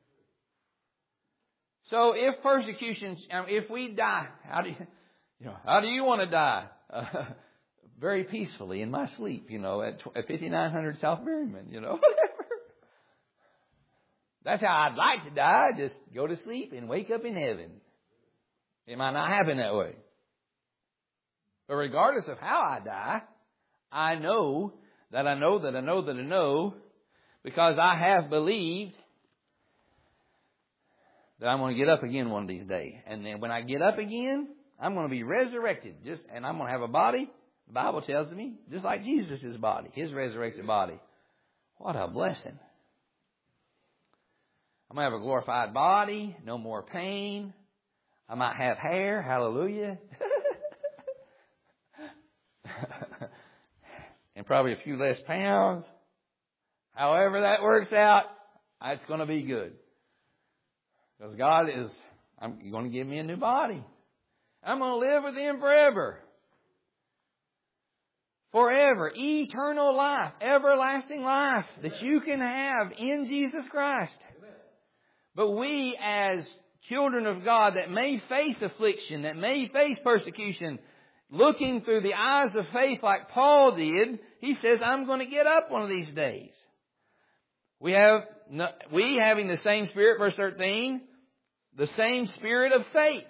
Speaker 1: So if persecution, if we die, how do you, you know, how do you want to die? Uh, very peacefully in my sleep, you know, at, at fifty-nine hundred South Berryman, you know, whatever. That's how I'd like to die. Just go to sleep and wake up in heaven. It might not happen that way. But regardless of how I die, I know that I know that I know that I know, because I have believed that I'm going to get up again one of these days. And then when I get up again, I'm going to be resurrected. Just, and I'm going to have a body, the Bible tells me, just like Jesus' body, His resurrected body. What a blessing. I'm going to have a glorified body, no more pain. I might have hair, hallelujah. And probably a few less pounds. However that works out, it's going to be good. Because God is, I'm going to give me a new body. I'm going to live with Him forever. Forever. Eternal life. Everlasting life that you can have in Jesus Christ. But we as children of God that may face affliction, that may face persecution, looking through the eyes of faith like Paul did, he says, I'm going to get up one of these days. We have, we having the same spirit, verse thirteen, the same spirit of faith.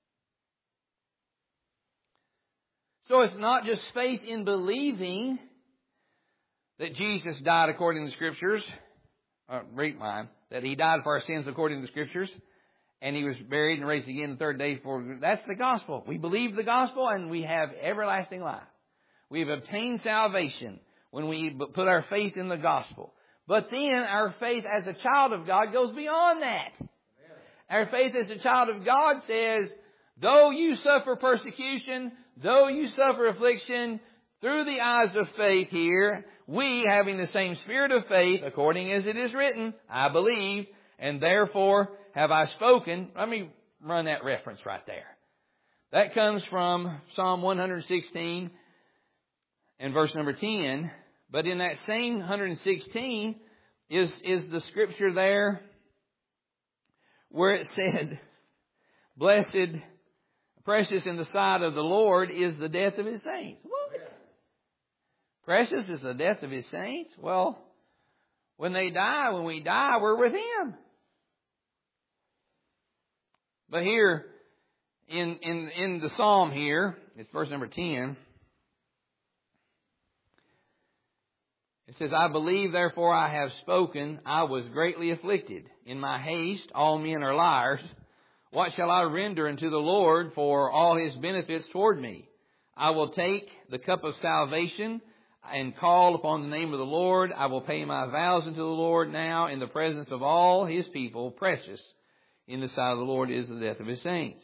Speaker 1: So it's not just faith in believing that Jesus died according to the Scriptures. Uh, read mine. That He died for our sins according to the Scriptures. And He was buried and raised again the third day. For that's the gospel. We believe the gospel and we have everlasting life. We have obtained salvation when we put our faith in the gospel. But then our faith as a child of God goes beyond that. Our faith as a child of God says, though you suffer persecution, though you suffer affliction, through the eyes of faith here, we, having the same spirit of faith, according as it is written, I believe, and therefore have I spoken. Let me run that reference right there. That comes from Psalm one sixteen and verse number ten. But in that same one hundred sixteen is, is the scripture there where it said, blessed, precious in the sight of the Lord is the death of His saints. What? Precious is the death of His saints. Well, when they die, when we die, we're with Him. But here, in, in, in the Psalm here, it's verse number ten. It says, I believe, therefore I have spoken. I was greatly afflicted. In my haste, all men are liars. What shall I render unto the Lord for all His benefits toward me? I will take the cup of salvation and call upon the name of the Lord. I will pay my vows unto the Lord now in the presence of all His people. Precious in the sight of the Lord is the death of His saints.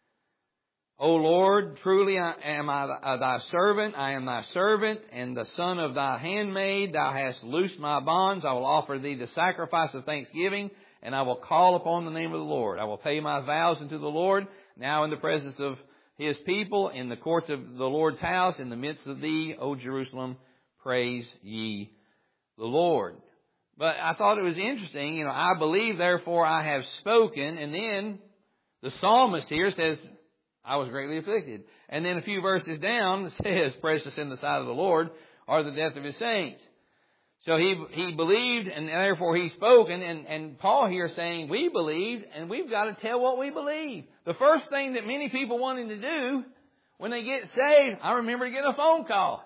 Speaker 1: O Lord, truly I am I thy servant. I am thy servant and the son of thy handmaid. Thou hast loosed my bonds. I will offer thee the sacrifice of thanksgiving, and I will call upon the name of the Lord. I will pay my vows unto the Lord now in the presence of His people, in the courts of the Lord's house, in the midst of thee, O Jerusalem, praise ye the Lord. But I thought it was interesting, you know, I believe, therefore I have spoken, and then the psalmist here says, I was greatly afflicted. And then a few verses down, it says, precious in the sight of the Lord are the death of His saints. So he he believed, and therefore he spoke. And, and, and Paul here saying, we believed, and we've got to tell what we believe. The first thing that many people wanted to do when they get saved, I remember getting a phone call.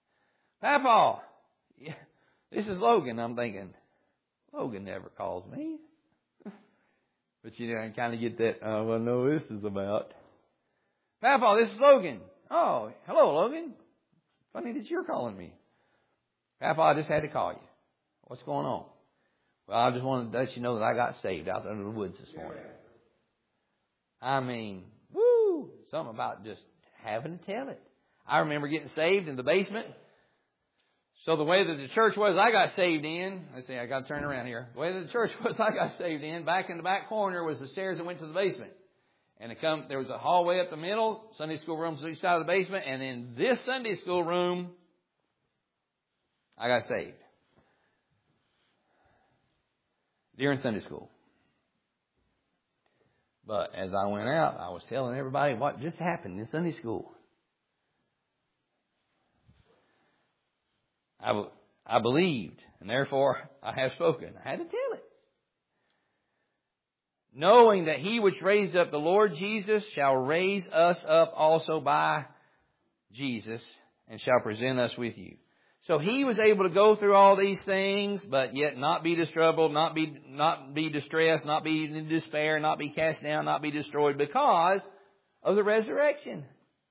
Speaker 1: Papa, yeah, this is Logan. I'm thinking, Logan never calls me. But you know, I kind of get that, oh, well, no, this is about. Papa, this is Logan. Oh, hello, Logan. Funny that you're calling me. Papa, I just had to call you. What's going on? Well, I just wanted to let you know that I got saved out there in the woods this morning. I mean, woo, something about just having to tell it. I remember getting saved in the basement. So the way that the church was I got saved in, let's see, I got to turn around here. The way that the church was I got saved in, back in the back corner was the stairs that went to the basement. And it come, there was a hallway up the middle, Sunday school rooms on each side of the basement, and in this Sunday school room, I got saved. During Sunday school. But as I went out, I was telling everybody what just happened in Sunday school. I, I believed, and therefore I have spoken. I had to tell it. Knowing that He which raised up the Lord Jesus shall raise us up also by Jesus, and shall present us with you. So He was able to go through all these things, but yet not be troubled, not be not be distressed, not be in despair, not be cast down, not be destroyed, because of the resurrection.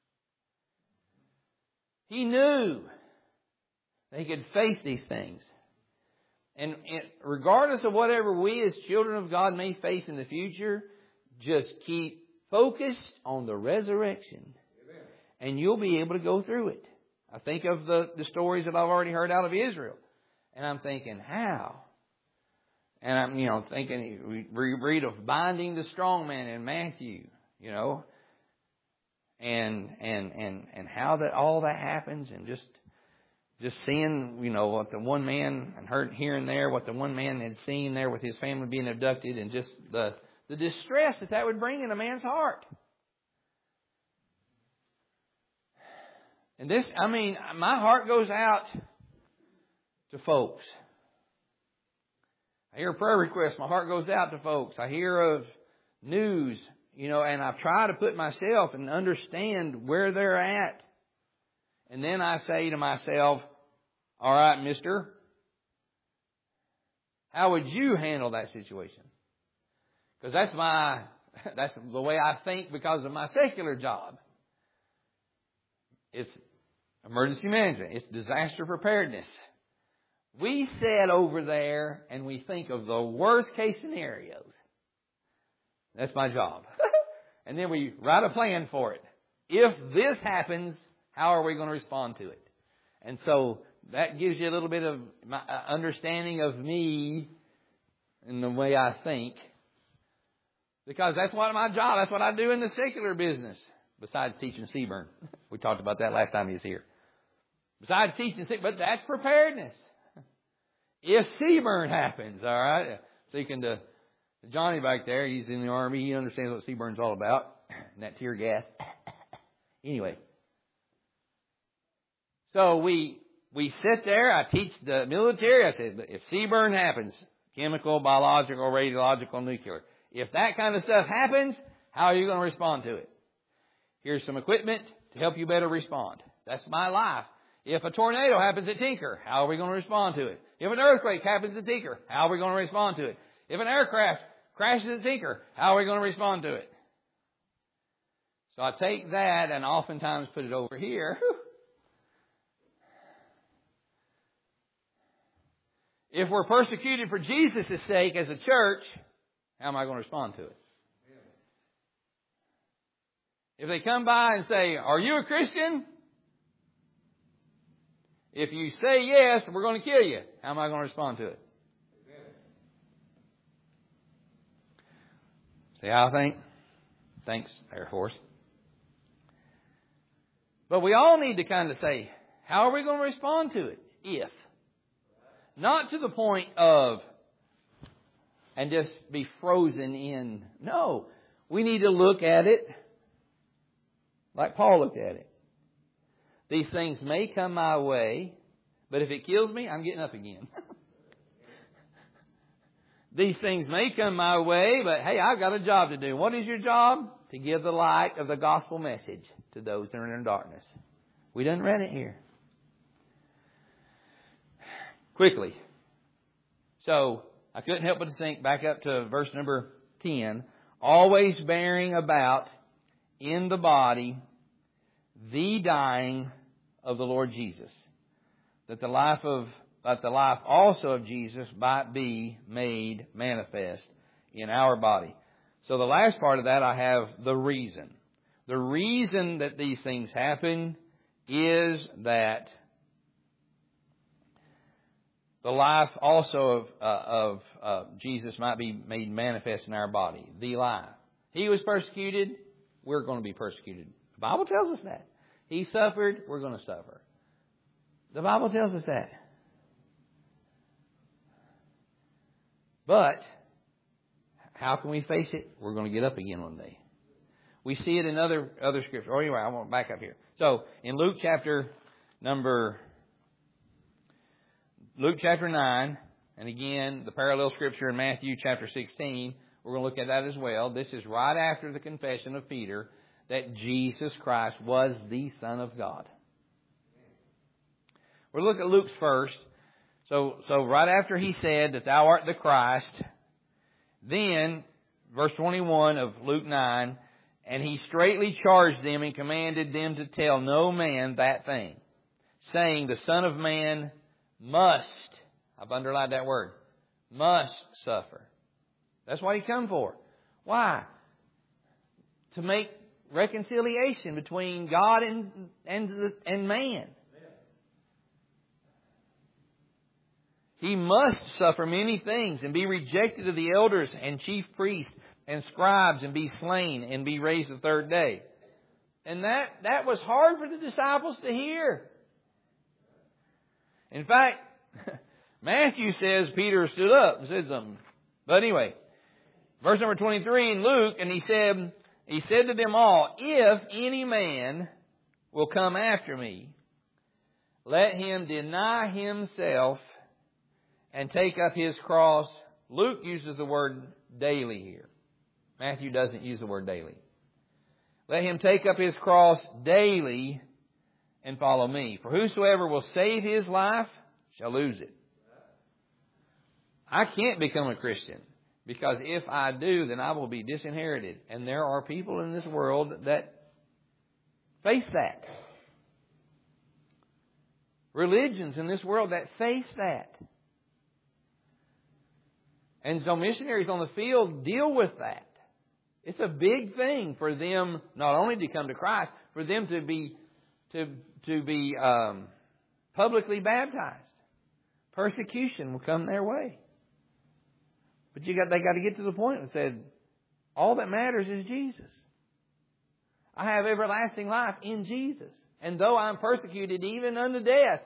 Speaker 1: He knew that He could face these things. And regardless of whatever we as children of God may face in the future, just keep focused on the resurrection. Amen. And you'll be able to go through it. I think of the, the stories that I've already heard out of Israel. And I'm thinking, how? And I'm, you know, thinking, we read of binding the strong man in Matthew, you know, and, and, and, and how that all that happens, and just, Just seeing, you know, what the one man, and heard here and there, what the one man had seen there with his family being abducted, and just the, the distress that that would bring in a man's heart. And this, I mean, my heart goes out to folks. I hear prayer requests, my heart goes out to folks. I hear of news, you know, and I try to put myself and understand where they're at. And then I say to myself, all right, mister, how would you handle that situation? Because that's my, that's the way I think because of my secular job. It's emergency management. It's disaster preparedness. We sit over there and we think of the worst case scenarios. That's my job. And then we write a plan for it. If this happens, how are we going to respond to it? And so that gives you a little bit of my understanding of me and the way I think. Because that's what my job, that's what I do in the secular business. Besides teaching Seaburn. We talked about that last time he was here. Besides teaching Seaburn, but that's preparedness. If Seaburn happens, all right. Speaking to Johnny back there, he's in the Army. He understands what Seaburn's all about. And that tear gas. Anyway. So we we sit there. I teach the military. I said, if C burn happens, chemical, biological, radiological, nuclear, if that kind of stuff happens, how are you going to respond to it? Here's some equipment to help you better respond. That's my life. If a tornado happens at Tinker, how are we going to respond to it? If an earthquake happens at Tinker, how are we going to respond to it? If an aircraft crashes at Tinker, how are we going to respond to it? So I take that and oftentimes put it over here. If we're persecuted for Jesus' sake as a church, how am I going to respond to it? If they come by and say, are you a Christian? If you say yes, we're going to kill you. How am I going to respond to it? See how I think? Thanks, Air Force. But we all need to kind of say, how are we going to respond to it? If. Not to the point of, and just be frozen in. No. We need to look at it like Paul looked at it. These things may come my way, but if it kills me, I'm getting up again. These things may come my way, but hey, I've got a job to do. What is your job? To give the light of the gospel message to those that are in darkness. We done read it here. Quickly. So, I couldn't help but to think back up to verse number ten. Always bearing about in the body the dying of the Lord Jesus, that the life of that the life also of Jesus might be made manifest in our body. So the last part of that, I have the reason. The reason that these things happen is that the life also of, uh, of uh, Jesus might be made manifest in our body. The life. He was persecuted. We're going to be persecuted. The Bible tells us that. He suffered. We're going to suffer. The Bible tells us that. But how can we face it? We're going to get up again one day. We see it in other other scriptures. Oh, anyway, I want to back up here. So in Luke chapter number Luke chapter nine, and again, the parallel scripture in Matthew chapter sixteen, we're going to look at that as well. This is right after the confession of Peter that Jesus Christ was the Son of God. We'll look at Luke's first. So, so right after he said that thou art the Christ, then, verse twenty-one of Luke nine, and he straitly charged them and commanded them to tell no man that thing, saying, the Son of Man must, I've underlined that word, must suffer. That's what he come for. Why? To make reconciliation between God and and and man. He must suffer many things and be rejected of the elders and chief priests and scribes and be slain and be raised the third day. And that, that was hard for the disciples to hear. In fact, Matthew says Peter stood up and said something. But anyway, verse number twenty-three in Luke, and he said, he said to them all, if any man will come after me, let him deny himself and take up his cross. Luke uses the word daily here. Matthew doesn't use the word daily. Let him take up his cross daily and follow me. For whosoever will save his life shall lose it. I can't become a Christian, because if I do, then I will be disinherited. And there are people in this world that face that. Religions in this world that face that. And so missionaries on the field deal with that. It's a big thing for them not only to come to Christ, for them to be to to be um, publicly baptized. Persecution will come their way. But you got they got to get to the point and said, all that matters is Jesus. I have everlasting life in Jesus. And though I'm persecuted even unto death,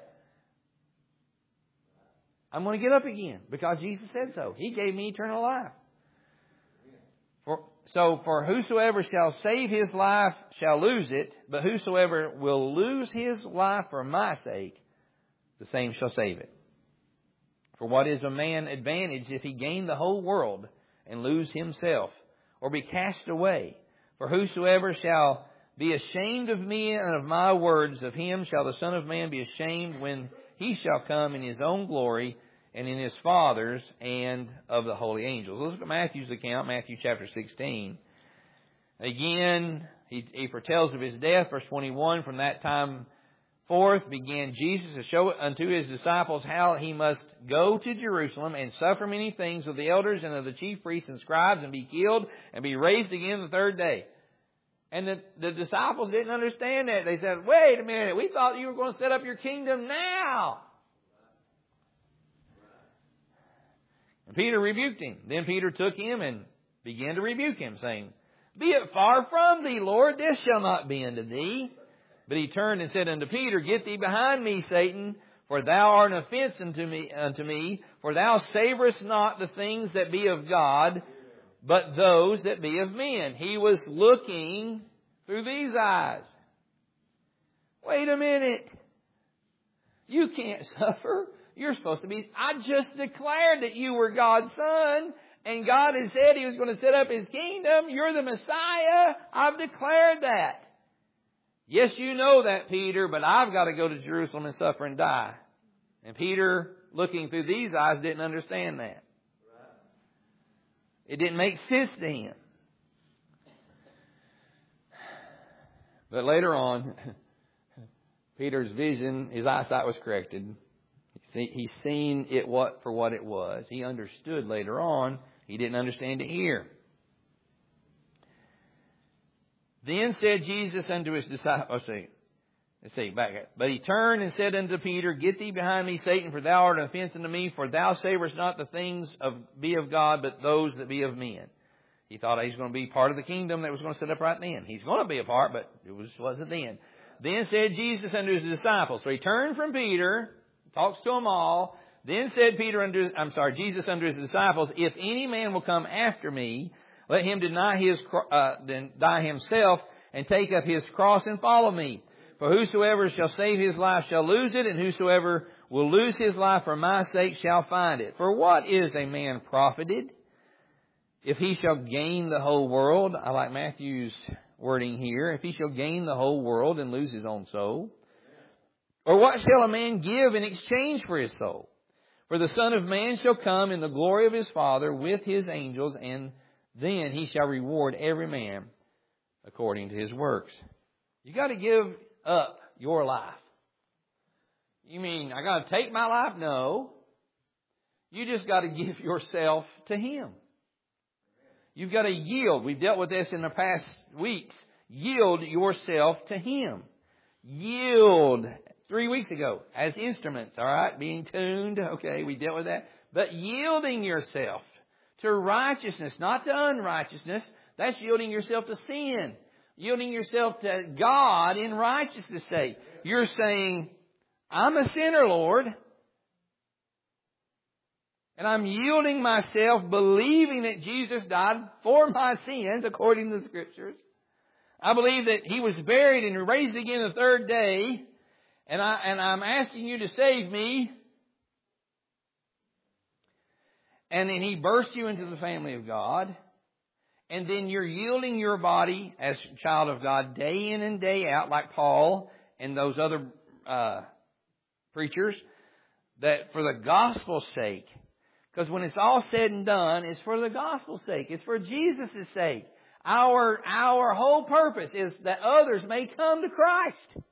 Speaker 1: I'm going to get up again because Jesus said so. He gave me eternal life. For, so, for whosoever shall save his life shall lose it, but whosoever will lose his life for my sake, the same shall save it. For what is a man advantage if he gain the whole world and lose himself, or be cast away? For whosoever shall be ashamed of me and of my words, of him shall the Son of Man be ashamed when he shall come in his own glory and in his Father's and of the holy angels. Let's look at Matthew's account, Matthew chapter sixteen. Again, he, he foretells of his death, verse twenty-one, from that time forth began Jesus to show unto his disciples how he must go to Jerusalem and suffer many things of the elders and of the chief priests and scribes, and be killed and be raised again the third day. And the, the disciples didn't understand that. They said, wait a minute, we thought you were going to set up your kingdom now. And Peter rebuked him. Then Peter took him and began to rebuke him, saying, Be it far from thee, Lord, this shall not be unto thee. But he turned and said unto Peter, Get thee behind me, Satan, for thou art an offense unto me, unto me, for thou savorest not the things that be of God, but those that be of men. He was looking through these eyes. Wait a minute. You can't suffer. You're supposed to be... I just declared that you were God's son, and God has said He was going to set up His kingdom. You're the Messiah. I've declared that. Yes, you know that, Peter, but I've got to go to Jerusalem and suffer and die. And Peter, looking through these eyes, didn't understand that. It didn't make sense to him. But later on, Peter's vision, his eyesight was corrected. He's seen it what for what it was. He understood later on. He didn't understand it here. Then said Jesus unto his disciples, let's see, let's see, back up. But he turned and said unto Peter, Get thee behind me, Satan, for thou art an offense unto me, for thou savorest not the things of be of God, but those that be of men. He thought he was going to be part of the kingdom that was going to set up right then. He's going to be a part, but it was, wasn't then. Then said Jesus unto his disciples. So he turned from Peter, talks to them all. Then said Peter unto, I'm sorry, Jesus unto his disciples, If any man will come after me, let him deny his, uh, deny himself and take up his cross and follow me. For whosoever shall save his life shall lose it, and whosoever will lose his life for my sake shall find it. For what is a man profited if he shall gain the whole world? I like Matthew's wording here. If he shall gain the whole world and lose his own soul. Or what shall a man give in exchange for his soul? For the Son of Man shall come in the glory of his Father with his angels, and then he shall reward every man according to his works. You got to give up your life. You mean, I got to take my life? No. You just got to give yourself to Him. You've got to yield. We've dealt with this in the past weeks. Yield yourself to Him. Yield. Three weeks ago, as instruments, all right, being tuned. Okay, we dealt with that. But yielding yourself to righteousness, not to unrighteousness. That's yielding yourself to sin. Yielding yourself to God in righteousness' sake. You're saying, I'm a sinner, Lord. And I'm yielding myself, believing that Jesus died for my sins, according to the Scriptures. I believe that He was buried and raised again the third day. And, I, and I'm asking you to save me. And then He bursts you into the family of God. And then you're yielding your body as a child of God day in and day out, like Paul and those other uh, preachers, that for the gospel's sake. Because when it's all said and done, it's for the gospel's sake. It's for Jesus' sake. Our, our whole purpose is that others may come to Christ.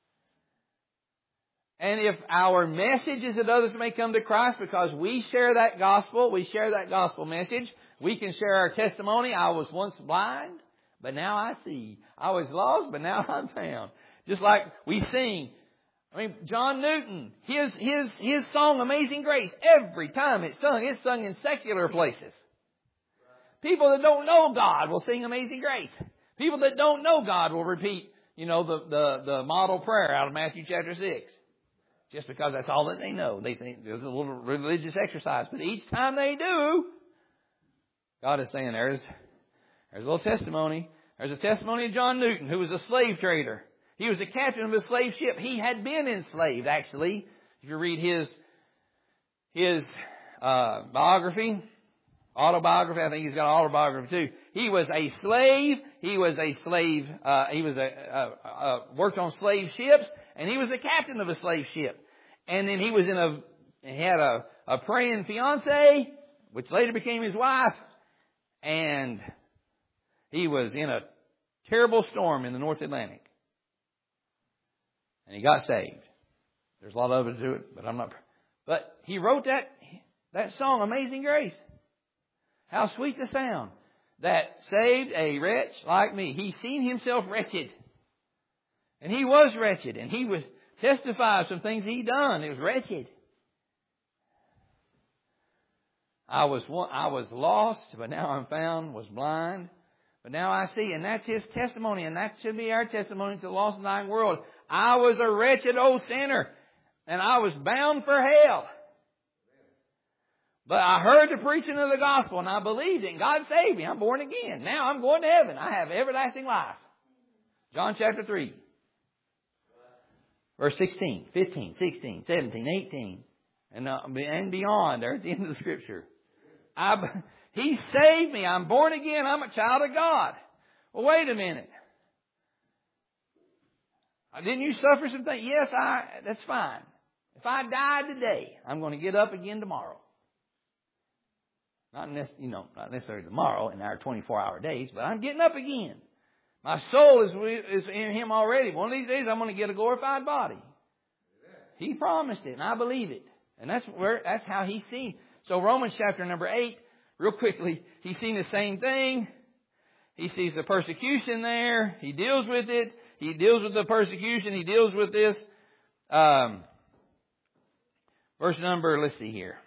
Speaker 1: And if our message is that others may come to Christ because we share that gospel, we share that gospel message, we can share our testimony. I was once blind, but now I see. I was lost, but now I'm found. Just like we sing. I mean, John Newton, his, his, his song, Amazing Grace, every time it's sung, it's sung in secular places. People that don't know God will sing Amazing Grace. People that don't know God will repeat, you know, the, the, the model prayer out of Matthew chapter six. Just because that's all that they know. They think there's a little religious exercise. But each time they do, God is saying, there's, there's a little testimony. There's a testimony of John Newton, who was a slave trader. He was a captain of a slave ship. He had been enslaved, actually. If you read his his uh, biography, autobiography, I think he's got an autobiography too. He was a slave. He was a slave. Uh, he was a, a, a worked on slave ships, and he was a captain of a slave ship. And then he was in a he had a, a praying fiance, which later became his wife, and he was in a terrible storm in the North Atlantic, and he got saved. There's a lot of it to it, but I'm not. But he wrote that that song, "Amazing Grace." How sweet the sound that saved a wretch like me. He seen himself wretched. And he was wretched. And he would testify of some things he done. It was wretched. I was one, I was lost, but now I'm found, was blind, but now I see. And that's his testimony. And that should be our testimony to the lost and dying world. I was a wretched old sinner. And I was bound for hell. But I heard the preaching of the gospel and I believed it and God saved me. I'm born again. Now I'm going to heaven. I have everlasting life. John chapter three. Verse sixteen, fifteen, sixteen, seventeen, eighteen. And, uh, and beyond. There at the end of the scripture. I, he saved me. I'm born again. I'm a child of God. Well, wait a minute. Didn't you suffer some things? Yes, I, that's fine. If I die today, I'm going to get up again tomorrow. Not necessarily, you know, not necessarily tomorrow in our twenty-four hour days, but I'm getting up again. My soul is, is in Him already. One of these days I'm going to get a glorified body. He promised it, and I believe it. And that's where, that's how He seen. So Romans chapter number eight, real quickly, He's seen the same thing. He sees the persecution there. He deals with it. He deals with the persecution. He deals with this. Um, verse number, let's see here.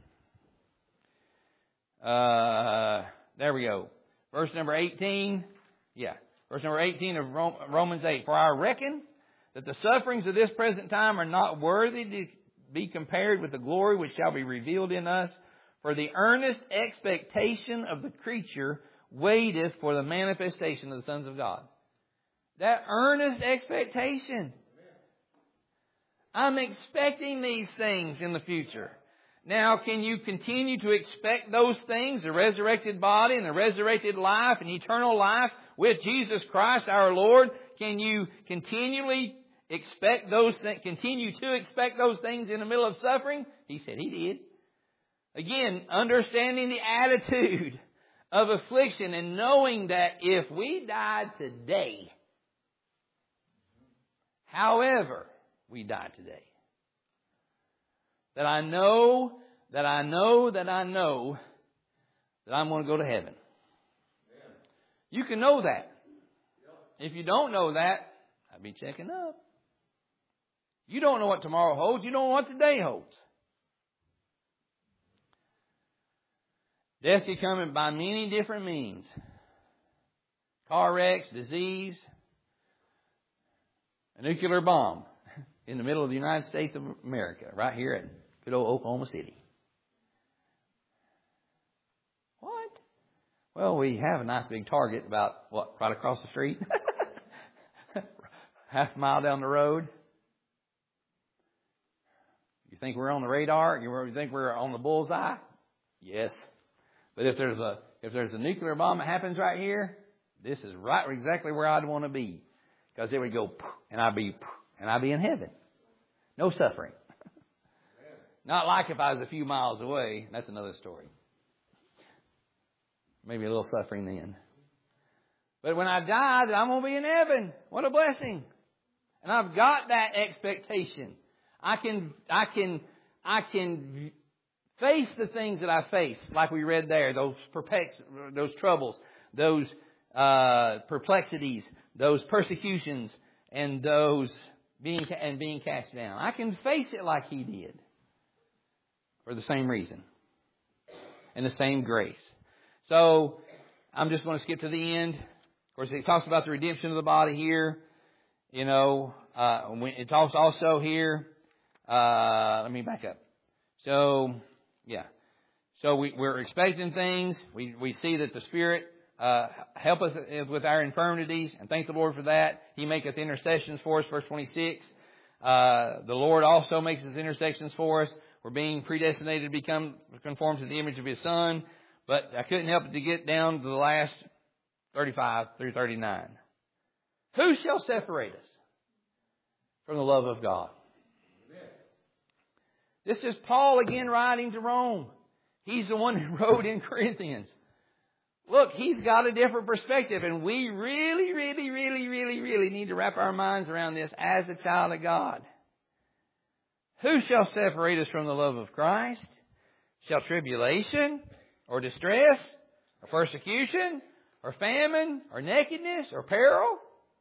Speaker 1: Uh, there we go. Verse number eighteen. Yeah. Verse number eighteen of Romans eight. For I reckon that the sufferings of this present time are not worthy to be compared with the glory which shall be revealed in us. For the earnest expectation of the creature waiteth for the manifestation of the sons of God. That earnest expectation. I'm expecting these things in the future. Now, can you continue to expect those things, the resurrected body and the resurrected life and eternal life with Jesus Christ our Lord? Can you continually expect those things, continue to expect those things in the middle of suffering? He said He did. Again, understanding the attitude of affliction and knowing that if we died today, however we died today, that I know, that I know, that I know that I'm going to go to heaven. Amen. You can know that. Yep. If you don't know that, I'd be checking up. You don't know what tomorrow holds. You don't know what today holds. Death can come by many different means. Car wrecks, disease, a nuclear bomb in the middle of the United States of America, right here at good old Oklahoma City. What? Well, we have a nice big target about, what, right across the street? Half a mile down the road. You think we're on the radar? You think we're on the bullseye? Yes. But if there's a if there's a nuclear bomb that happens right here, this is right exactly where I'd want to be. Because it would go, and I'd be, and I'd be in heaven. No suffering. Not like if I was a few miles away. That's another story. Maybe a little suffering then. But when I die, then I'm going to be in heaven. What a blessing. And I've got that expectation. I can, I can, I can face the things that I face, like we read there, those perplex, those troubles, those uh, perplexities, those persecutions, and those being and being cast down. I can face it like He did. For the same reason. And the same grace. So, I'm just going to skip to the end. Of course, it talks about the redemption of the body here. You know, uh, it talks also here. Uh, let me back up. So, yeah. So, we, we're expecting things. We, we see that the Spirit uh, help us with our infirmities. And thank the Lord for that. He maketh intercessions for us, verse twenty-six. Uh, the Lord also makes His intersections for us. We're being predestinated to become conformed to the image of His Son. But I couldn't help but to get down to the last thirty-five through thirty-nine. Who shall separate us from the love of God? This is Paul again writing to Rome. He's the one who wrote in Corinthians. Look, he's got a different perspective, and we really, really, really, really, really need to wrap our minds around this as a child of God. Who shall separate us from the love of Christ? Shall tribulation, or distress, or persecution, or famine, or nakedness, or peril?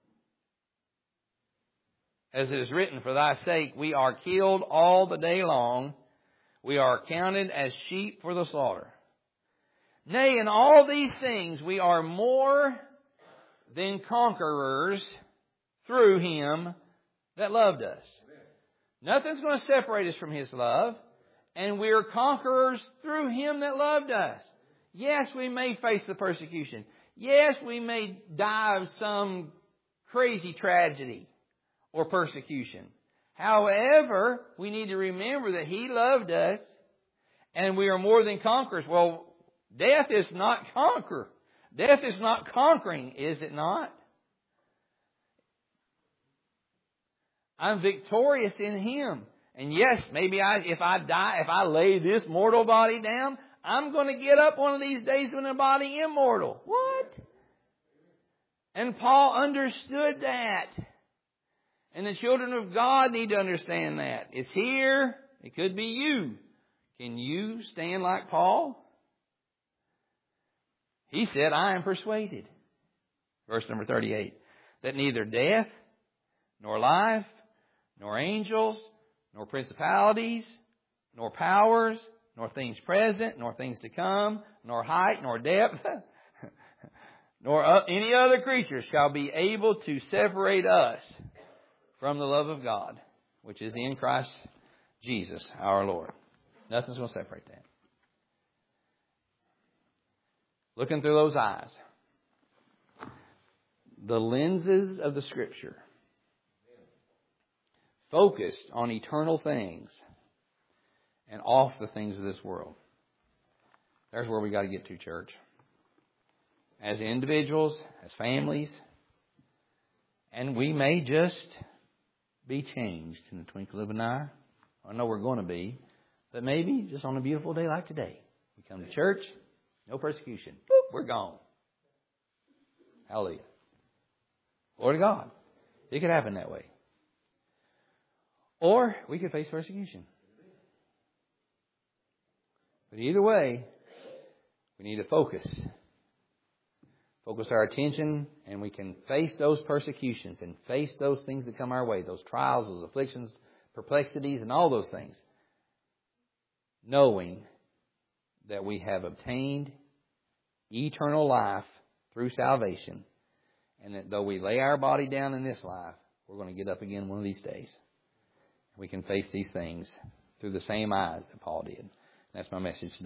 Speaker 1: As it is written, for thy sake we are killed all the day long. We are counted as sheep for the slaughter. Nay, in all these things we are more than conquerors through Him that loved us. Nothing's going to separate us from His love. And we are conquerors through Him that loved us. Yes, we may face the persecution. Yes, we may die of some crazy tragedy or persecution. However, we need to remember that He loved us and we are more than conquerors. Well, death is not conquer. Death is not conquering, is it not? I'm victorious in Him. And yes, maybe I, if I die, if I lay this mortal body down, I'm going to get up one of these days when the body immortal. What? And Paul understood that. And the children of God need to understand that. It's here. It could be you. Can you stand like Paul? He said, I am persuaded. Verse number thirty-eight. That neither death, nor life, nor angels, nor principalities, nor powers, nor things present, nor things to come, nor height, nor depth, nor any other creature shall be able to separate us from the love of God, which is in Christ Jesus our Lord. Nothing's going to separate that. Looking through those eyes, the lenses of the Scripture, focused on eternal things and off the things of this world. There's where we got to get to, church. As individuals, as families, and we may just be changed in the twinkle of an eye. I know we're going to be, but maybe just on a beautiful day like today, we come to church, no persecution. Boop, we're gone. Hallelujah. Glory to God. It could happen that way. Or we could face persecution. But either way, we need to focus. Focus our attention, and we can face those persecutions and face those things that come our way, those trials, those afflictions, perplexities, and all those things, knowing that we have obtained eternal life through salvation, and that though we lay our body down in this life, we're going to get up again one of these days. We can face these things through the same eyes that Paul did. That's my message today.